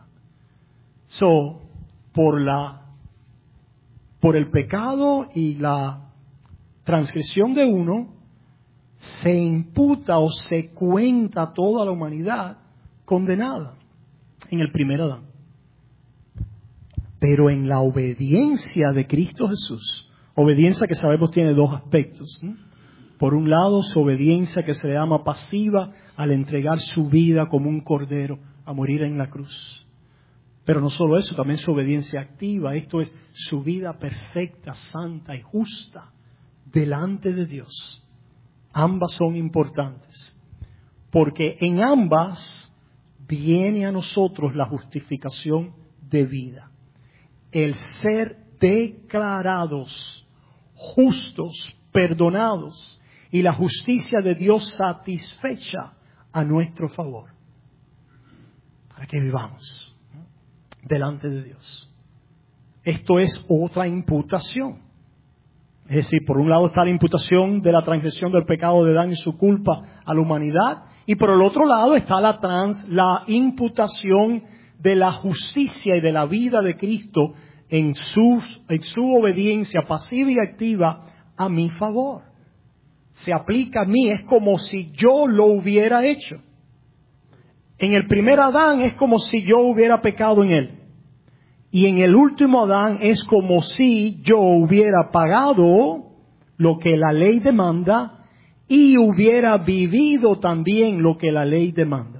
A: Por el pecado y la transgresión de uno, se imputa o se cuenta a toda la humanidad condenada en el primer Adán. Pero en la obediencia de Cristo Jesús, obediencia que sabemos tiene dos aspectos, ¿no? Por un lado, su obediencia que se le llama pasiva al entregar su vida como un cordero a morir en la cruz. Pero no solo eso, también su obediencia activa, esto es su vida perfecta, santa y justa delante de Dios. Ambas son importantes, porque en ambas viene a nosotros la justificación de vida. El ser declarados justos, perdonados y la justicia de Dios satisfecha a nuestro favor. Para que vivamos, ¿no?, delante de Dios. Esto es otra imputación. Es decir, por un lado está la imputación de la transgresión del pecado de Adán y su culpa a la humanidad, y por el otro lado está la imputación de la justicia y de la vida de Cristo en su obediencia pasiva y activa a mi favor. Se aplica a mí, es como si yo lo hubiera hecho. En el primer Adán es como si yo hubiera pecado en él. Y en el último Adán es como si yo hubiera pagado lo que la ley demanda y hubiera vivido también lo que la ley demanda.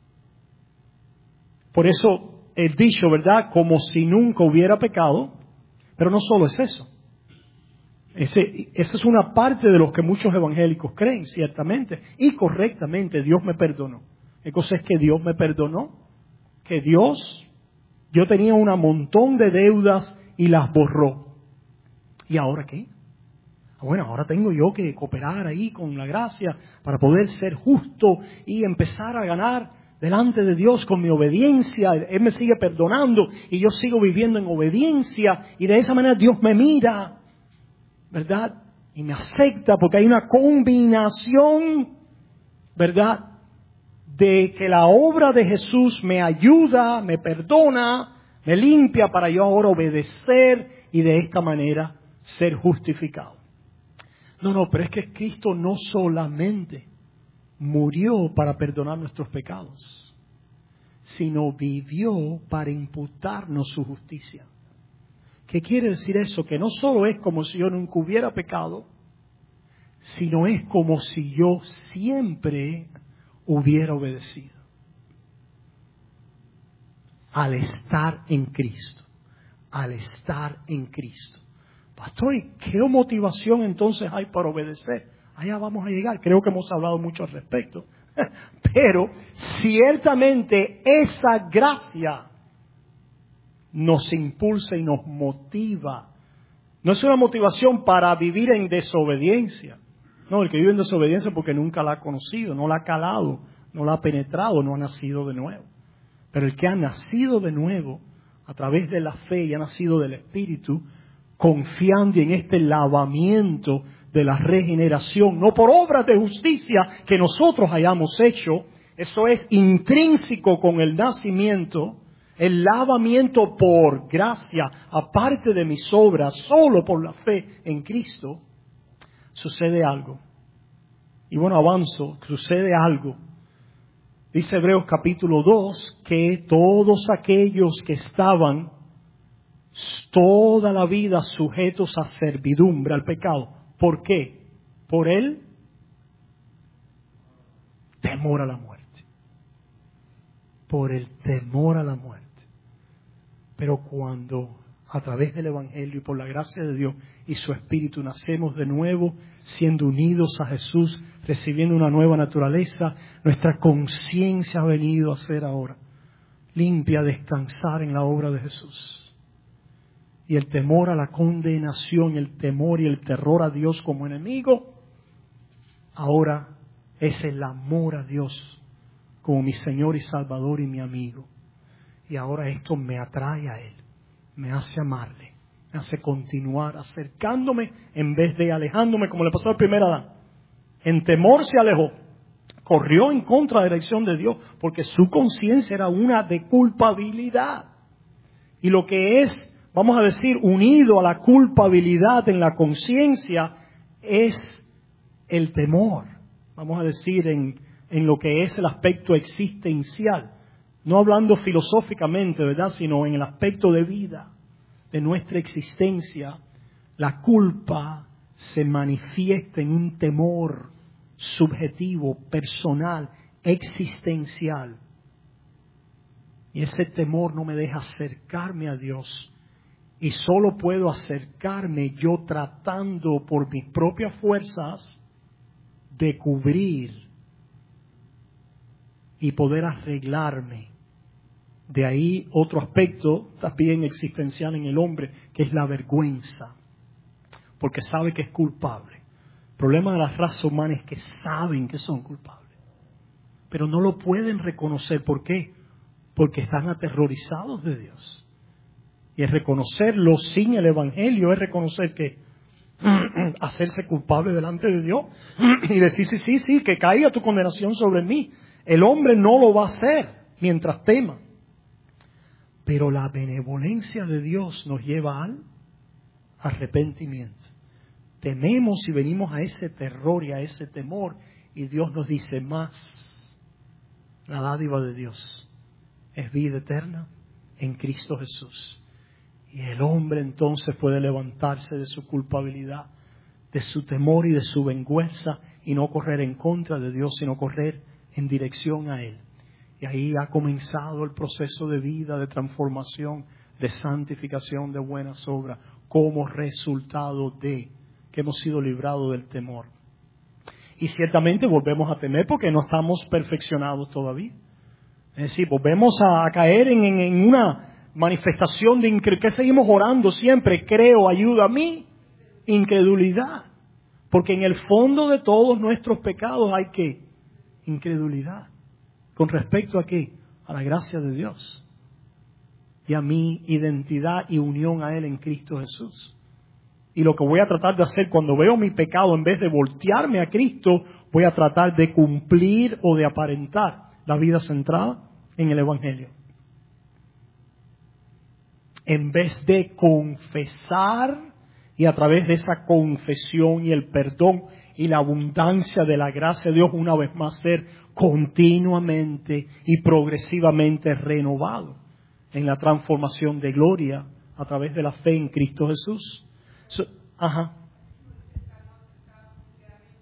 A: Por eso he dicho, ¿verdad?, como si nunca hubiera pecado, pero no solo es eso. Esa es una parte de lo que muchos evangélicos creen, ciertamente, y correctamente. Dios me perdonó. ¿Qué cosa es que Dios me perdonó? Que yo tenía un montón de deudas y las borró. ¿Y ahora qué? Bueno, ahora tengo yo que cooperar ahí con la gracia para poder ser justo y empezar a ganar delante de Dios con mi obediencia. Él me sigue perdonando y yo sigo viviendo en obediencia y de esa manera Dios me mira, ¿verdad? Y me acepta porque hay una combinación, ¿verdad?, de que la obra de Jesús me ayuda, me perdona, me limpia para yo ahora obedecer y de esta manera ser justificado. No, pero es que Cristo no solamente murió para perdonar nuestros pecados, sino vivió para imputarnos su justicia. ¿Qué quiere decir eso? Que no solo es como si yo nunca hubiera pecado, sino es como si yo siempre hubiera obedecido. Al estar en Cristo. Al estar en Cristo. Pastor, ¿y qué motivación entonces hay para obedecer? Allá vamos a llegar. Creo que hemos hablado mucho al respecto. Pero ciertamente esa gracia nos impulsa y nos motiva. No es una motivación para vivir en desobediencia. No, el que vive en desobediencia porque nunca la ha conocido, no la ha calado, no la ha penetrado, no ha nacido de nuevo. Pero el que ha nacido de nuevo a través de la fe y ha nacido del Espíritu, confiando en este lavamiento de la regeneración, no por obras de justicia que nosotros hayamos hecho, eso es intrínseco con el nacimiento, el lavamiento por gracia, aparte de mis obras, solo por la fe en Cristo, sucede algo. Y bueno, avanzo, sucede algo. Dice Hebreos capítulo 2 que todos aquellos que estaban toda la vida sujetos a servidumbre, al pecado. ¿Por qué? Por el temor a la muerte. Por el temor a la muerte. Pero cuando a través del Evangelio y por la gracia de Dios y su Espíritu nacemos de nuevo, siendo unidos a Jesús, recibiendo una nueva naturaleza, nuestra conciencia ha venido a ser ahora limpia, a descansar en la obra de Jesús. Y el temor a la condenación, el temor y el terror a Dios como enemigo, ahora es el amor a Dios como mi Señor y Salvador y mi amigo. Y ahora esto me atrae a Él, me hace amarle, me hace continuar acercándome en vez de alejándome, como le pasó al primer Adán. En temor se alejó, corrió en contra de la dirección de Dios, porque su conciencia era una de culpabilidad. Y lo que es, vamos a decir, unido a la culpabilidad en la conciencia, es el temor, vamos a decir, en lo que es el aspecto existencial. No hablando filosóficamente, ¿verdad? Sino en el aspecto de vida, de nuestra existencia. La culpa se manifiesta en un temor subjetivo, personal, existencial. Y ese temor no me deja acercarme a Dios. Y solo puedo acercarme yo tratando por mis propias fuerzas de cubrir y poder arreglarme. De ahí otro aspecto también existencial en el hombre, que es la vergüenza, porque sabe que es culpable. El problema de la raza humana es que saben que son culpables, pero no lo pueden reconocer. ¿Por qué? Porque están aterrorizados de Dios. Y el reconocerlo sin el Evangelio es reconocer que hacerse culpable delante de Dios y decir sí, que caiga tu condenación sobre mí. El hombre no lo va a hacer mientras tema. Pero la benevolencia de Dios nos lleva al arrepentimiento. Tememos y venimos a ese terror y a ese temor. Y Dios nos dice más. La dádiva de Dios es vida eterna en Cristo Jesús. Y el hombre entonces puede levantarse de su culpabilidad, de su temor y de su vergüenza y no correr en contra de Dios, sino correr en dirección a Él. Y ahí ha comenzado el proceso de vida, de transformación, de santificación, de buenas obras, como resultado de que hemos sido librados del temor. Y ciertamente volvemos a temer porque no estamos perfeccionados todavía. Es decir, volvemos a caer en una manifestación de incredulidad. ¿Qué seguimos orando siempre? Creo, ayuda a mí. Incredulidad. Porque en el fondo de todos nuestros pecados hay ¿qué? Incredulidad. ¿Con respecto a qué? A la gracia de Dios. Y a mi identidad y unión a Él en Cristo Jesús. Y lo que voy a tratar de hacer cuando veo mi pecado, en vez de voltearme a Cristo, voy a tratar de cumplir o de aparentar la vida centrada en el Evangelio. En vez de confesar y a través de esa confesión y el perdón y la abundancia de la gracia de Dios una vez más ser continuamente y progresivamente renovado en la transformación de gloria a través de la fe en Cristo Jesús. Ajá.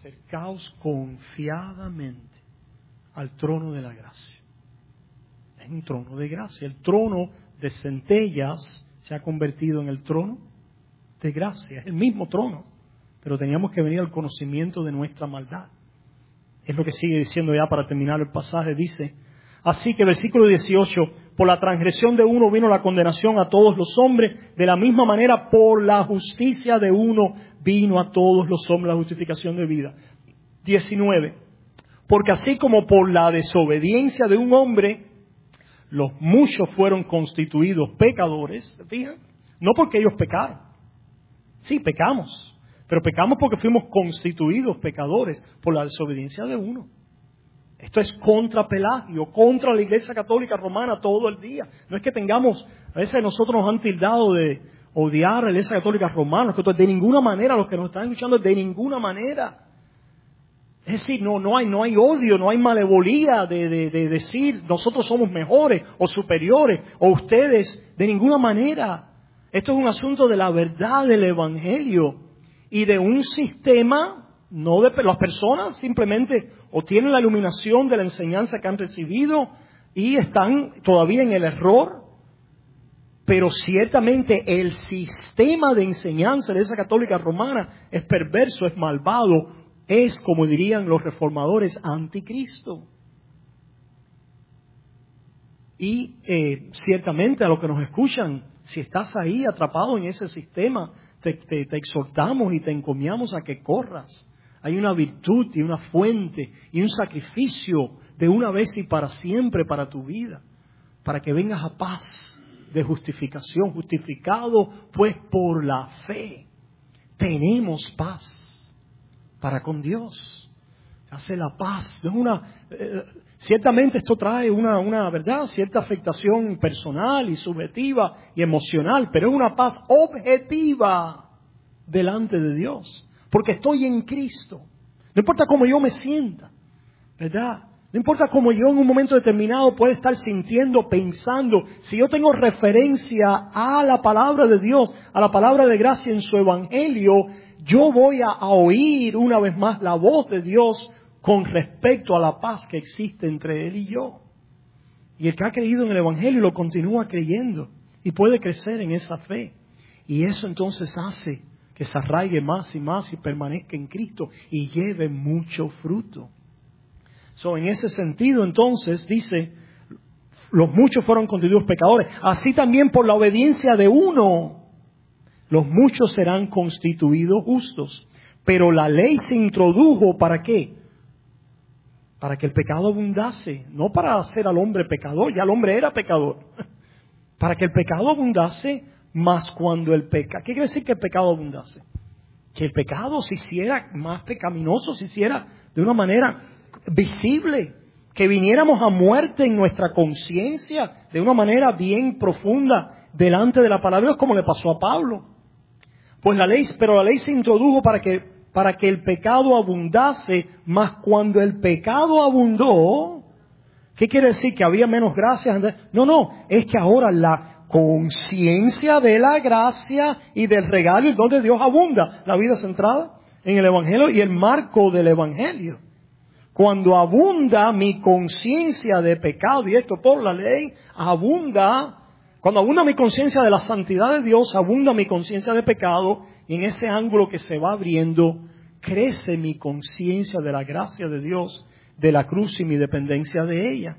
A: acercaos confiadamente al trono de la gracia. Es un trono de gracia. El trono de centellas se ha convertido en el trono de gracia. Es el mismo trono, pero teníamos que venir al conocimiento de nuestra maldad. Es lo que sigue diciendo ya para terminar el pasaje. Dice, así que versículo 18, por la transgresión de uno vino la condenación a todos los hombres, de la misma manera por la justicia de uno vino a todos los hombres la justificación de vida. 19, porque así como por la desobediencia de un hombre, los muchos fueron constituidos pecadores, ¿se fijan? No porque ellos pecaron. Sí, pecamos, pero pecamos porque fuimos constituidos pecadores por la desobediencia de uno. Esto es contra Pelagio, contra la Iglesia Católica Romana todo el día. No es que tengamos, a veces nosotros nos han tildado de odiar a la Iglesia Católica Romana, de ninguna manera, los que nos están escuchando, de ninguna manera. Es decir, no hay odio, no hay malevolía de decir nosotros somos mejores o superiores o ustedes, de ninguna manera. Esto es un asunto de la verdad del Evangelio y de un sistema, no de las personas simplemente o tienen la iluminación de la enseñanza que han recibido y están todavía en el error, pero ciertamente el sistema de enseñanza de esa católica romana es perverso, es malvado, es, como dirían los reformadores, anticristo. Y ciertamente a los que nos escuchan, si estás ahí atrapado en ese sistema, te exhortamos y te encomiamos a que corras. Hay una virtud y una fuente y un sacrificio de una vez y para siempre para tu vida, para que vengas a paz de justificación, justificado pues por la fe. Tenemos paz para con Dios. Hace la paz. Ciertamente esto trae una verdad, cierta afectación personal y subjetiva y emocional, pero es una paz objetiva delante de Dios. Porque estoy en Cristo. No importa cómo yo me sienta, ¿verdad? No importa cómo yo en un momento determinado pueda estar sintiendo, pensando. Si yo tengo referencia a la palabra de Dios, a la palabra de gracia en su Evangelio, yo voy a oír una vez más la voz de Dios con respecto a la paz que existe entre Él y yo. Y el que ha creído en el Evangelio lo continúa creyendo y puede crecer en esa fe. Y eso entonces hace que se arraigue más y más y permanezca en Cristo y lleve mucho fruto. En ese sentido, entonces, dice, los muchos fueron constituidos pecadores. Así también por la obediencia de uno, los muchos serán constituidos justos. Pero la ley se introdujo ¿para qué? Para que el pecado abundase, no para hacer al hombre pecador, ya el hombre era pecador. Para que el pecado abundase, más cuando el pecado... ¿Qué quiere decir que el pecado abundase? Que el pecado se hiciera más pecaminoso, se hiciera de una manera visible, que viniéramos a muerte en nuestra conciencia de una manera bien profunda delante de la palabra de Dios, como le pasó a Pablo. Pues la ley se introdujo para que el pecado abundase, mas cuando el pecado abundó, ¿qué quiere decir? ¿Que había menos gracia? No, es que ahora la conciencia de la gracia y del regalo y donde Dios abunda, la vida centrada en el Evangelio y el marco del Evangelio. Cuando abunda mi conciencia de pecado, y esto por la ley, cuando abunda mi conciencia de la santidad de Dios, abunda mi conciencia de pecado, y en ese ángulo que se va abriendo, crece mi conciencia de la gracia de Dios, de la cruz y mi dependencia de ella.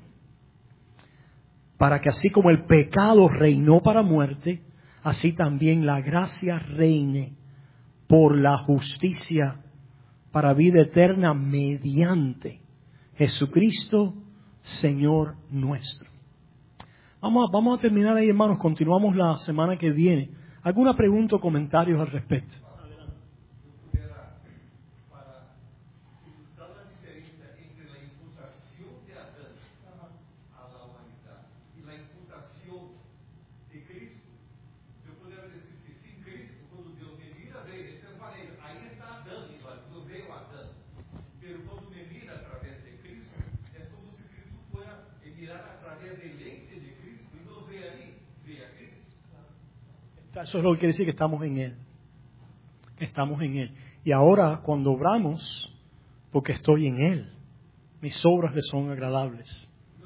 A: Para que así como el pecado reinó para muerte, así también la gracia reine por la justicia para vida eterna mediante Jesucristo, Señor nuestro. Vamos a terminar ahí, hermanos. Continuamos la semana que viene. ¿Alguna pregunta o comentarios al respecto? Eso es lo que quiere decir que estamos en Él. Estamos en Él. Y ahora, cuando obramos, porque estoy en Él. Mis obras le son agradables.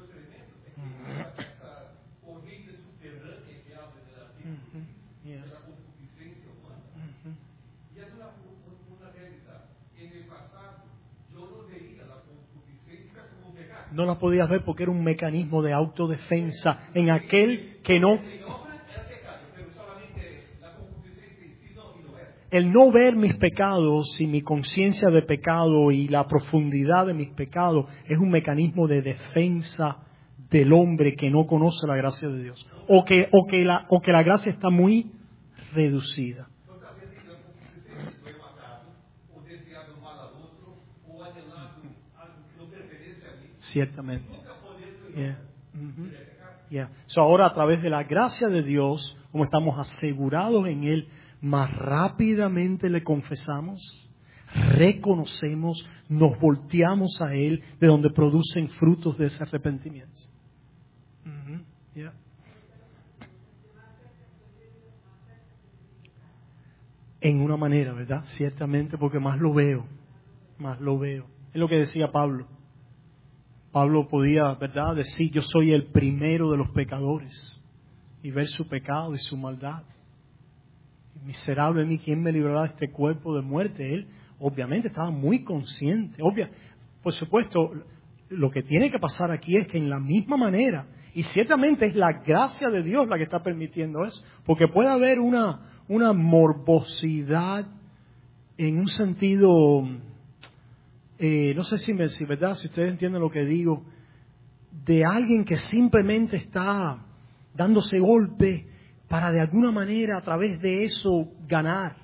A: No la podías ver porque era un mecanismo de autodefensa en aquel que no... El no ver mis pecados y mi conciencia de pecado y la profundidad de mis pecados es un mecanismo de defensa del hombre que no conoce la gracia de Dios. O que la gracia está muy reducida. Ciertamente. Yeah. Mm-hmm. Yeah. So ahora a través de la gracia de Dios, como estamos asegurados en Él, más rápidamente le confesamos, reconocemos, nos volteamos a Él, de donde producen frutos de ese arrepentimiento. Mm-hmm. Yeah. En una manera, ¿verdad? Ciertamente, porque más lo veo. Es lo que decía Pablo. Pablo podía, ¿verdad?, decir, yo soy el primero de los pecadores, y ver su pecado y su maldad. Miserable de mí, ¿quién me librará de este cuerpo de muerte? Él obviamente estaba muy consciente. Por supuesto, lo que tiene que pasar aquí es que en la misma manera, y ciertamente es la gracia de Dios la que está permitiendo eso, porque puede haber una morbosidad en un sentido... no sé si ¿verdad? Si ustedes entienden lo que digo, de alguien que simplemente está dándose golpe para de alguna manera a través de eso ganar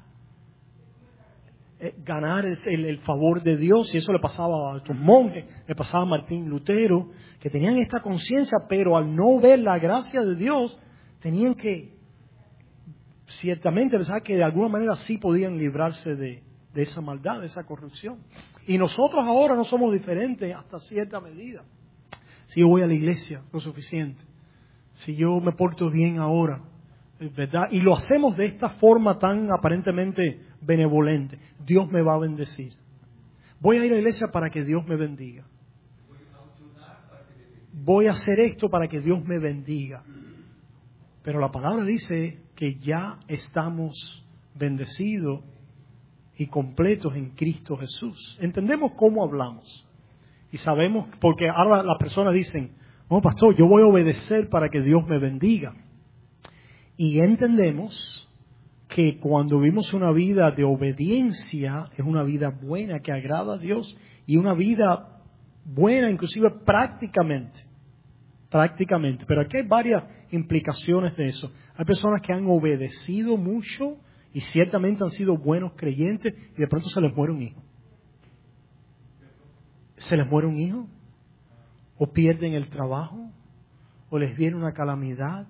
A: el favor de Dios. Y eso le pasaba a otros monjes, le pasaba a Martín Lutero, que tenían esta conciencia, pero al no ver la gracia de Dios, tenían que ciertamente pensar que de alguna manera sí podían librarse de esa maldad, de esa corrupción. Y nosotros ahora no somos diferentes hasta cierta medida. Si yo voy a la iglesia, lo suficiente. Si yo me porto bien ahora, ¿verdad? Y lo hacemos de esta forma tan aparentemente benevolente, Dios me va a bendecir. Voy a ir a la iglesia para que Dios me bendiga. Voy a hacer esto para que Dios me bendiga. Pero la palabra dice que ya estamos bendecidos y completos en Cristo Jesús. Entendemos cómo hablamos y sabemos, porque ahora las personas dicen, no, pastor, yo voy a obedecer para que Dios me bendiga. Y entendemos que cuando vivimos una vida de obediencia, es una vida buena que agrada a Dios y una vida buena inclusive prácticamente. Pero aquí hay varias implicaciones de eso. Hay personas que han obedecido mucho y ciertamente han sido buenos creyentes y de pronto se les muere un hijo. Se les muere un hijo, o pierden el trabajo, o les viene una calamidad.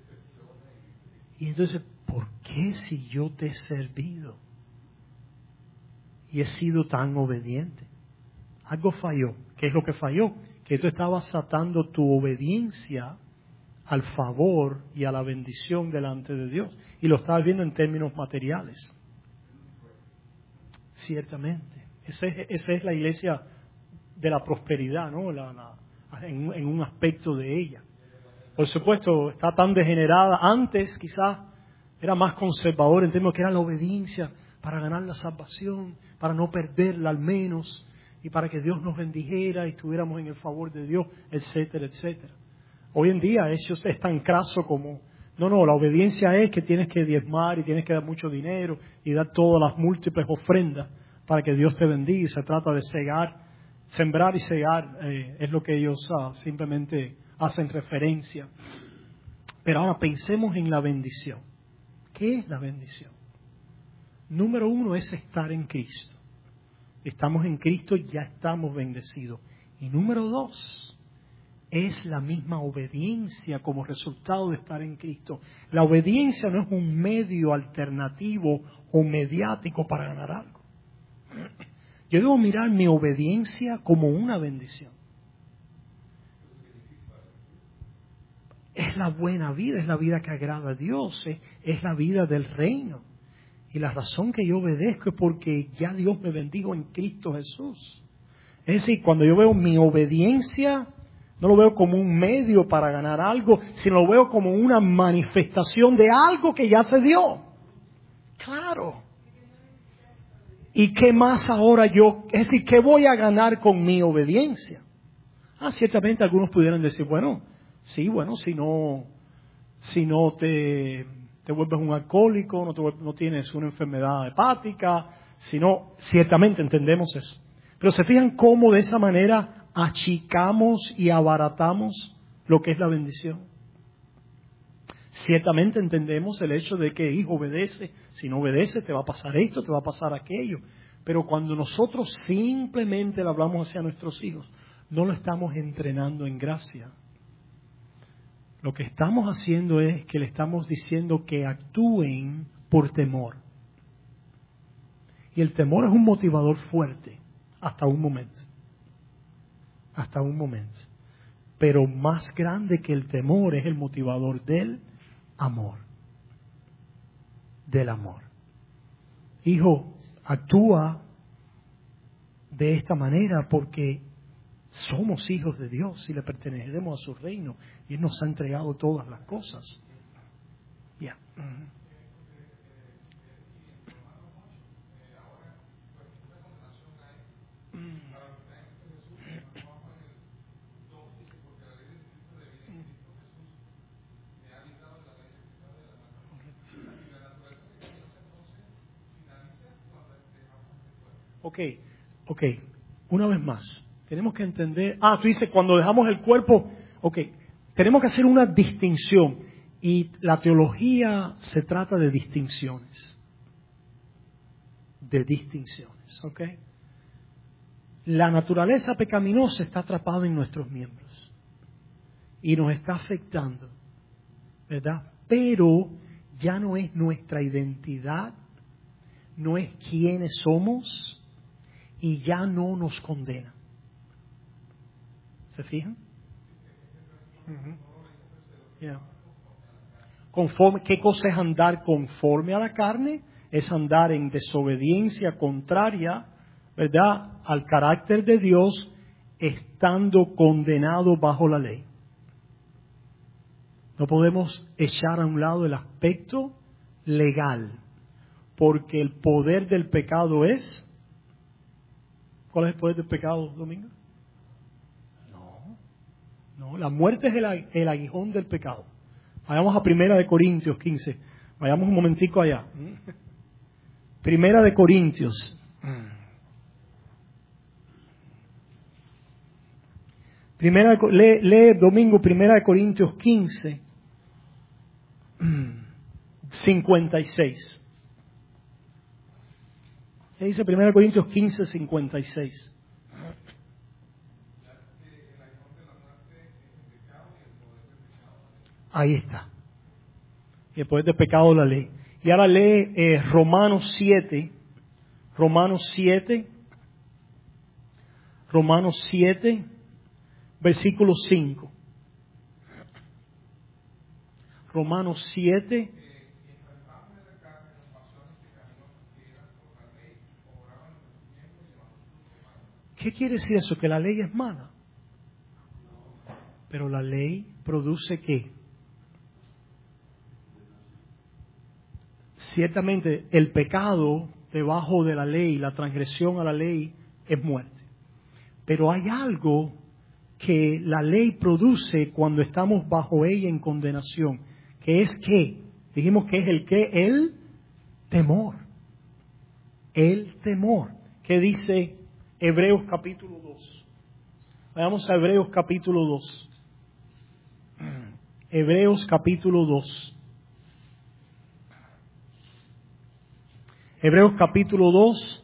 A: Y entonces, ¿por qué si yo te he servido y he sido tan obediente? Algo falló. ¿Qué es lo que falló? Que tú estabas atando tu obediencia al favor y a la bendición delante de Dios. Y lo estabas viendo en términos materiales. Ciertamente. Esa es la iglesia de la prosperidad, ¿no? En un aspecto de ella. Por supuesto, está tan degenerada. Antes quizás era más conservador en términos que era la obediencia para ganar la salvación, para no perderla al menos, y para que Dios nos bendijera y estuviéramos en el favor de Dios, etcétera, etcétera. Hoy en día eso es tan craso como, no, la obediencia es que tienes que diezmar y tienes que dar mucho dinero y dar todas las múltiples ofrendas para que Dios te bendiga. Y se trata de sembrar y cegar, es lo que ellos simplemente hacen referencia. Pero ahora pensemos en la bendición. ¿Qué es la bendición? Número 1 es estar en Cristo. Estamos en Cristo y ya estamos bendecidos. Y número 2 es la misma obediencia como resultado de estar en Cristo. La obediencia no es un medio alternativo o mediático para ganar algo. Yo debo mirar mi obediencia como una bendición. Es la buena vida, es la vida que agrada a Dios, es la vida del reino. Y la razón que yo obedezco es porque ya Dios me bendijo en Cristo Jesús. Es decir, cuando yo veo mi obediencia, no lo veo como un medio para ganar algo, sino lo veo como una manifestación de algo que ya se dio. Claro. ¿Y qué más ahora yo? Es decir, ¿qué voy a ganar con mi obediencia? Ciertamente algunos pudieran decir, bueno, si no te vuelves un alcohólico, no tienes una enfermedad hepática, ciertamente entendemos eso. Pero se fijan cómo de esa manera achicamos y abaratamos lo que es la bendición. Ciertamente entendemos el hecho de que hijo obedece, si no obedece te va a pasar esto, te va a pasar aquello. Pero cuando nosotros simplemente le hablamos hacia nuestros hijos, no lo estamos entrenando en gracia. Lo que estamos haciendo es que le estamos diciendo que actúen por temor. Y el temor es un motivador fuerte, hasta un momento. Hasta un momento. Pero más grande que el temor es el motivador del amor. Del amor. Hijo, actúa de esta manera porque somos hijos de Dios y le pertenecemos a su reino y Él nos ha entregado todas las cosas. Ya. Ok. Una vez más. Tenemos que entender. Tú dices cuando dejamos el cuerpo. Ok. Tenemos que hacer una distinción. Y la teología se trata de distinciones. De distinciones. Ok. La naturaleza pecaminosa está atrapada en nuestros miembros. Y nos está afectando. ¿Verdad? Pero ya no es nuestra identidad. No es quiénes somos. Y ya no nos condena. ¿Se fijan? Yeah. ¿Qué cosa es andar conforme a la carne? Es andar en desobediencia contraria, ¿verdad?, al carácter de Dios, estando condenado bajo la ley. No podemos echar a un lado el aspecto legal, porque el poder del pecado es... ¿Cuál es el poder del pecado, Domingo? No, la muerte es el aguijón del pecado. Vayamos a 1 Corintios 15. Vayamos un momentico allá. 1 Corintios. Lee Domingo 1 Corintios 15. 56. ¿Qué dice 1 Corintios 15, 56? Ahí está. Y el poder del pecado, la ley. Y ahora lee Romanos 7, versículo 5. Romanos 7. ¿Qué quiere decir eso? ¿Que la ley es mala? Pero la ley produce ¿qué? Ciertamente el pecado debajo de la ley, la transgresión a la ley es muerte. Pero hay algo que la ley produce cuando estamos bajo ella en condenación, que es ¿qué? Dijimos que es el ¿qué? El temor. El temor. ¿Qué dice Hebreos capítulo 2? Vayamos a Hebreos capítulo 2. Hebreos capítulo 2. Hebreos capítulo 2,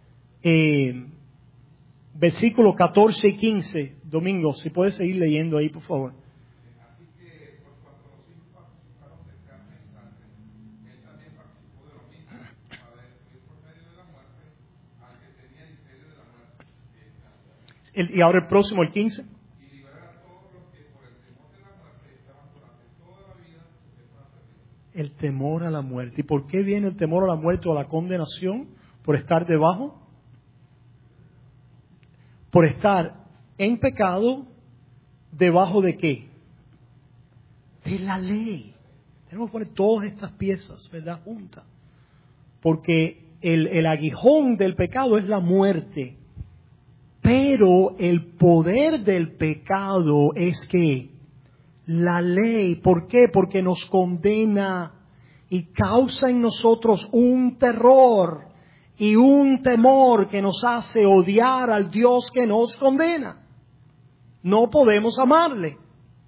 A: versículos 14 y 15. Domingo, si puedes seguir leyendo ahí, por favor.
B: Así que, pues cuando los hijos participaron de carne y sangre, él también participó de lo mismo, para destruir por medio de la muerte al que tenía el imperio de la muerte.
A: Y ahora el próximo, el 15.
B: Y liberar a todos los que por el temor de la muerte estaban durante toda la vida sujetos a servidumbre.
A: El temor a la muerte. ¿Y por qué viene el temor a la muerte o a la condenación? Por estar debajo. por estar en pecado, ¿debajo de qué? De la ley. Tenemos que poner todas estas piezas, ¿verdad?, juntas. Porque el aguijón del pecado es la muerte. Pero el poder del pecado es que la ley, ¿por qué? Porque nos condena y causa en nosotros un terror y un temor que nos hace odiar al Dios que nos condena. No podemos amarle.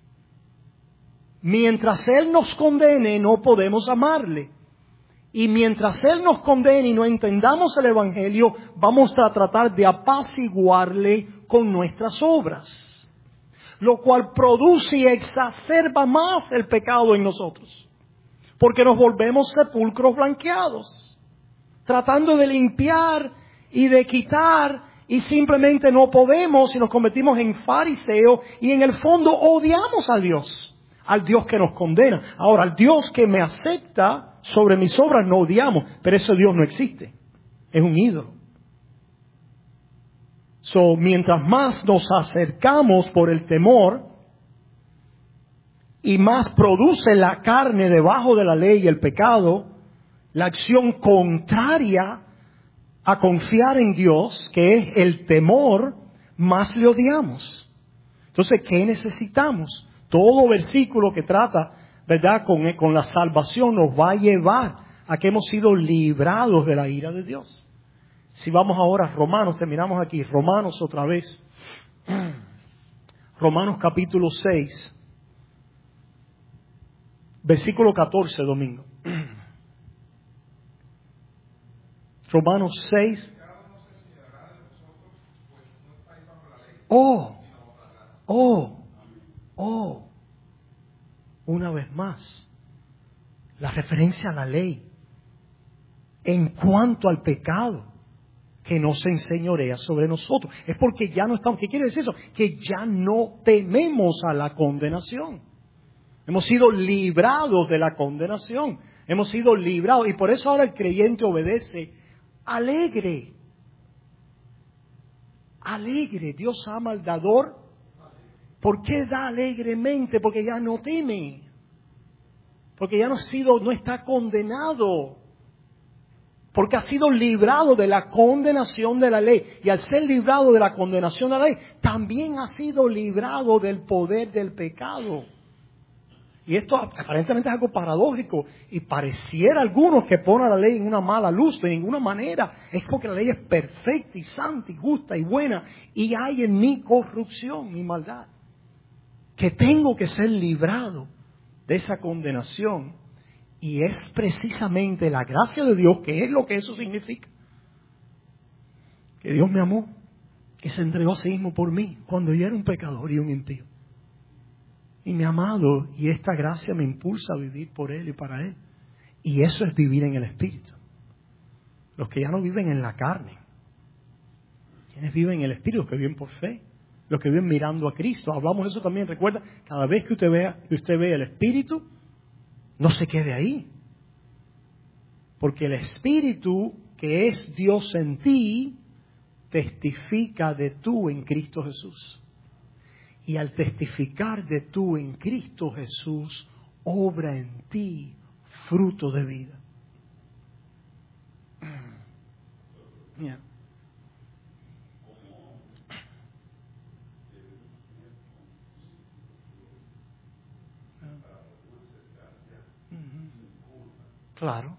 A: Mientras Él nos condene, no podemos amarle. Y mientras Él nos condene y no entendamos el Evangelio, vamos a tratar de apaciguarle con nuestras obras, lo cual produce y exacerba más el pecado en nosotros, porque nos volvemos sepulcros blanqueados, tratando de limpiar y de quitar, y simplemente no podemos y nos convertimos en fariseos y en el fondo odiamos a Dios, al Dios que nos condena. Ahora, al Dios que me acepta sobre mis obras no odiamos, pero ese Dios no existe, es un ídolo. Mientras más nos acercamos por el temor y más produce la carne debajo de la ley y el pecado, la acción contraria a confiar en Dios, que es el temor, más le odiamos. Entonces, ¿qué necesitamos? Todo versículo que trata, ¿verdad?, con la salvación nos va a llevar a que hemos sido librados de la ira de Dios. Si vamos ahora a Romanos, terminamos aquí, Romanos otra vez. Romanos capítulo 6, versículo 14, Domingo. Romanos 6. Una vez más, la referencia a la ley en cuanto al pecado que no se enseñorea sobre nosotros. Es porque ya no estamos. ¿Qué quiere decir eso? Que ya no tememos a la condenación. Hemos sido librados de la condenación. Hemos sido librados. Y por eso ahora el creyente obedece alegre. Alegre. Dios ama al dador. ¿Por qué da alegremente? Porque ya no teme. Porque ya no está condenado. Porque ha sido librado de la condenación de la ley. Y al ser librado de la condenación de la ley, también ha sido librado del poder del pecado. Y esto aparentemente es algo paradójico. Y pareciera a algunos que ponen la ley en una mala luz. De ninguna manera. Es porque la ley es perfecta y santa y justa y buena. Y hay en mí corrupción y maldad. Que tengo que ser librado de esa condenación. Y es precisamente la gracia de Dios, que es lo que eso significa. Que Dios me amó y se entregó a sí mismo por mí cuando yo era un pecador y un impío. Y me ha amado y esta gracia me impulsa a vivir por Él y para Él. Y eso es vivir en el Espíritu. Los que ya no viven en la carne. ¿Quiénes viven en el Espíritu? Los que viven por fe. Los que viven mirando a Cristo. Hablamos de eso también. Recuerda, cada vez que usted vea el Espíritu, no se quede ahí. Porque el Espíritu, que es Dios en ti, testifica de tú en Cristo Jesús. Y al testificar de tú en Cristo Jesús, obra en ti fruto de vida. Yeah. Claro.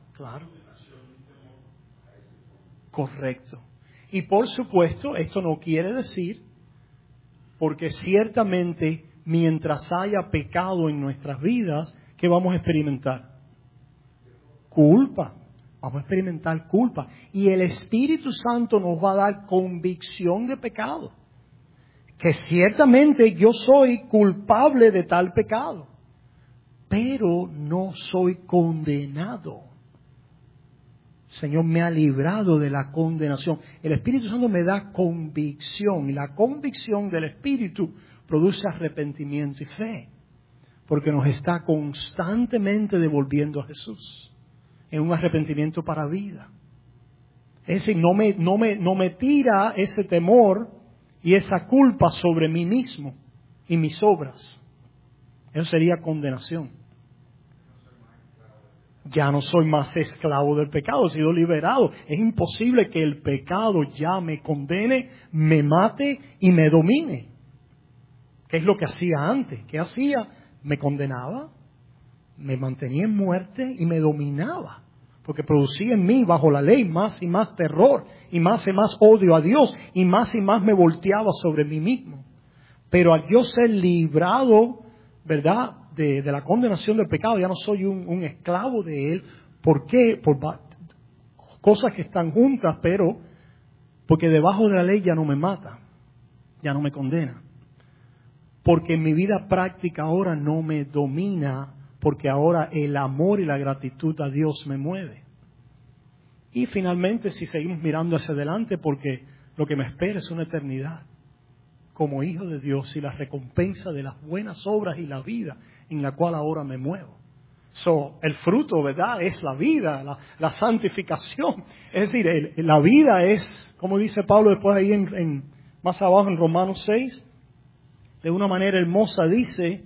A: Correcto. Y por supuesto, esto no quiere decir, porque ciertamente mientras haya pecado en nuestras vidas, ¿qué vamos a experimentar? Culpa. Vamos a experimentar culpa. Y el Espíritu Santo nos va a dar convicción de pecado. Que ciertamente yo soy culpable de tal pecado. Pero no soy condenado. El Señor me ha librado de la condenación. El Espíritu Santo me da convicción. Y la convicción del Espíritu produce arrepentimiento y fe. Porque nos está constantemente devolviendo a Jesús. En un arrepentimiento para vida. Es decir, no me tira ese temor y esa culpa sobre mí mismo y mis obras. Eso sería condenación. Ya no soy más esclavo del pecado, he sido liberado. Es imposible que el pecado ya me condene, me mate y me domine. ¿Qué es lo que hacía antes? ¿Qué hacía? Me condenaba, me mantenía en muerte y me dominaba. Porque producía en mí, bajo la ley, más y más terror, y más odio a Dios, y más me volteaba sobre mí mismo. Pero al yo ser librado, ¿verdad?, de la condenación del pecado, ya no soy un esclavo de él. ¿Por qué? Por cosas que están juntas, pero porque debajo de la ley ya no me mata, ya no me condena. Porque mi vida práctica ahora no me domina, porque ahora el amor y la gratitud a Dios me mueve. Y finalmente, si seguimos mirando hacia adelante, porque lo que me espera es una eternidad como hijo de Dios y la recompensa de las buenas obras y la vida en la cual ahora me muevo. El fruto, ¿verdad?, es la vida, la santificación. Es decir, la vida es, como dice Pablo después ahí más abajo en Romanos 6, de una manera hermosa dice,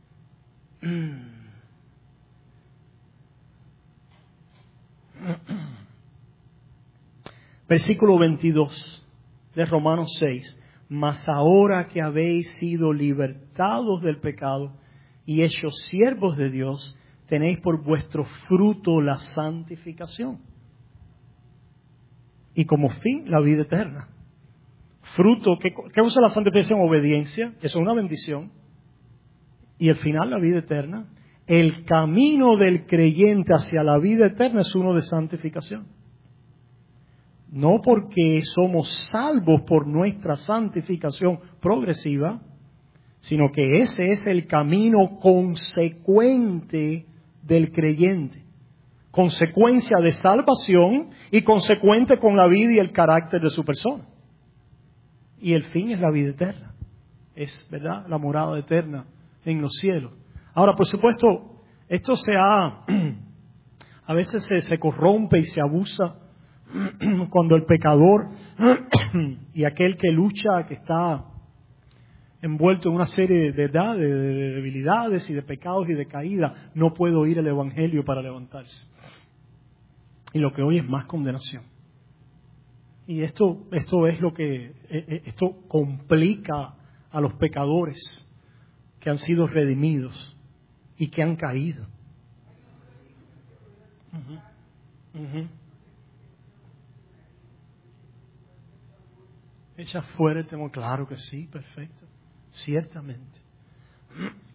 A: versículo 22 de Romanos 6, mas ahora que habéis sido libertados del pecado y hechos siervos de Dios, tenéis por vuestro fruto la santificación y como fin la vida eterna. Fruto, ¿qué usa la santificación? Obediencia, eso es una bendición. Y el final, la vida eterna. El camino del creyente hacia la vida eterna es uno de santificación. No porque somos salvos por nuestra santificación progresiva, sino que ese es el camino consecuente del creyente. Consecuencia de salvación y consecuente con la vida y el carácter de su persona. Y el fin es la vida eterna. Es, ¿verdad?, la morada eterna en los cielos. Ahora, por supuesto, esto a veces se corrompe y se abusa cuando el pecador y aquel que lucha, que está envuelto en una serie de debilidades y de pecados y de caídas, no puede oír el Evangelio para levantarse. Y lo que oye es más condenación. Y esto es lo que esto complica a los pecadores que han sido redimidos y que han caído. Echa fuera el temor, claro que sí, perfecto, ciertamente.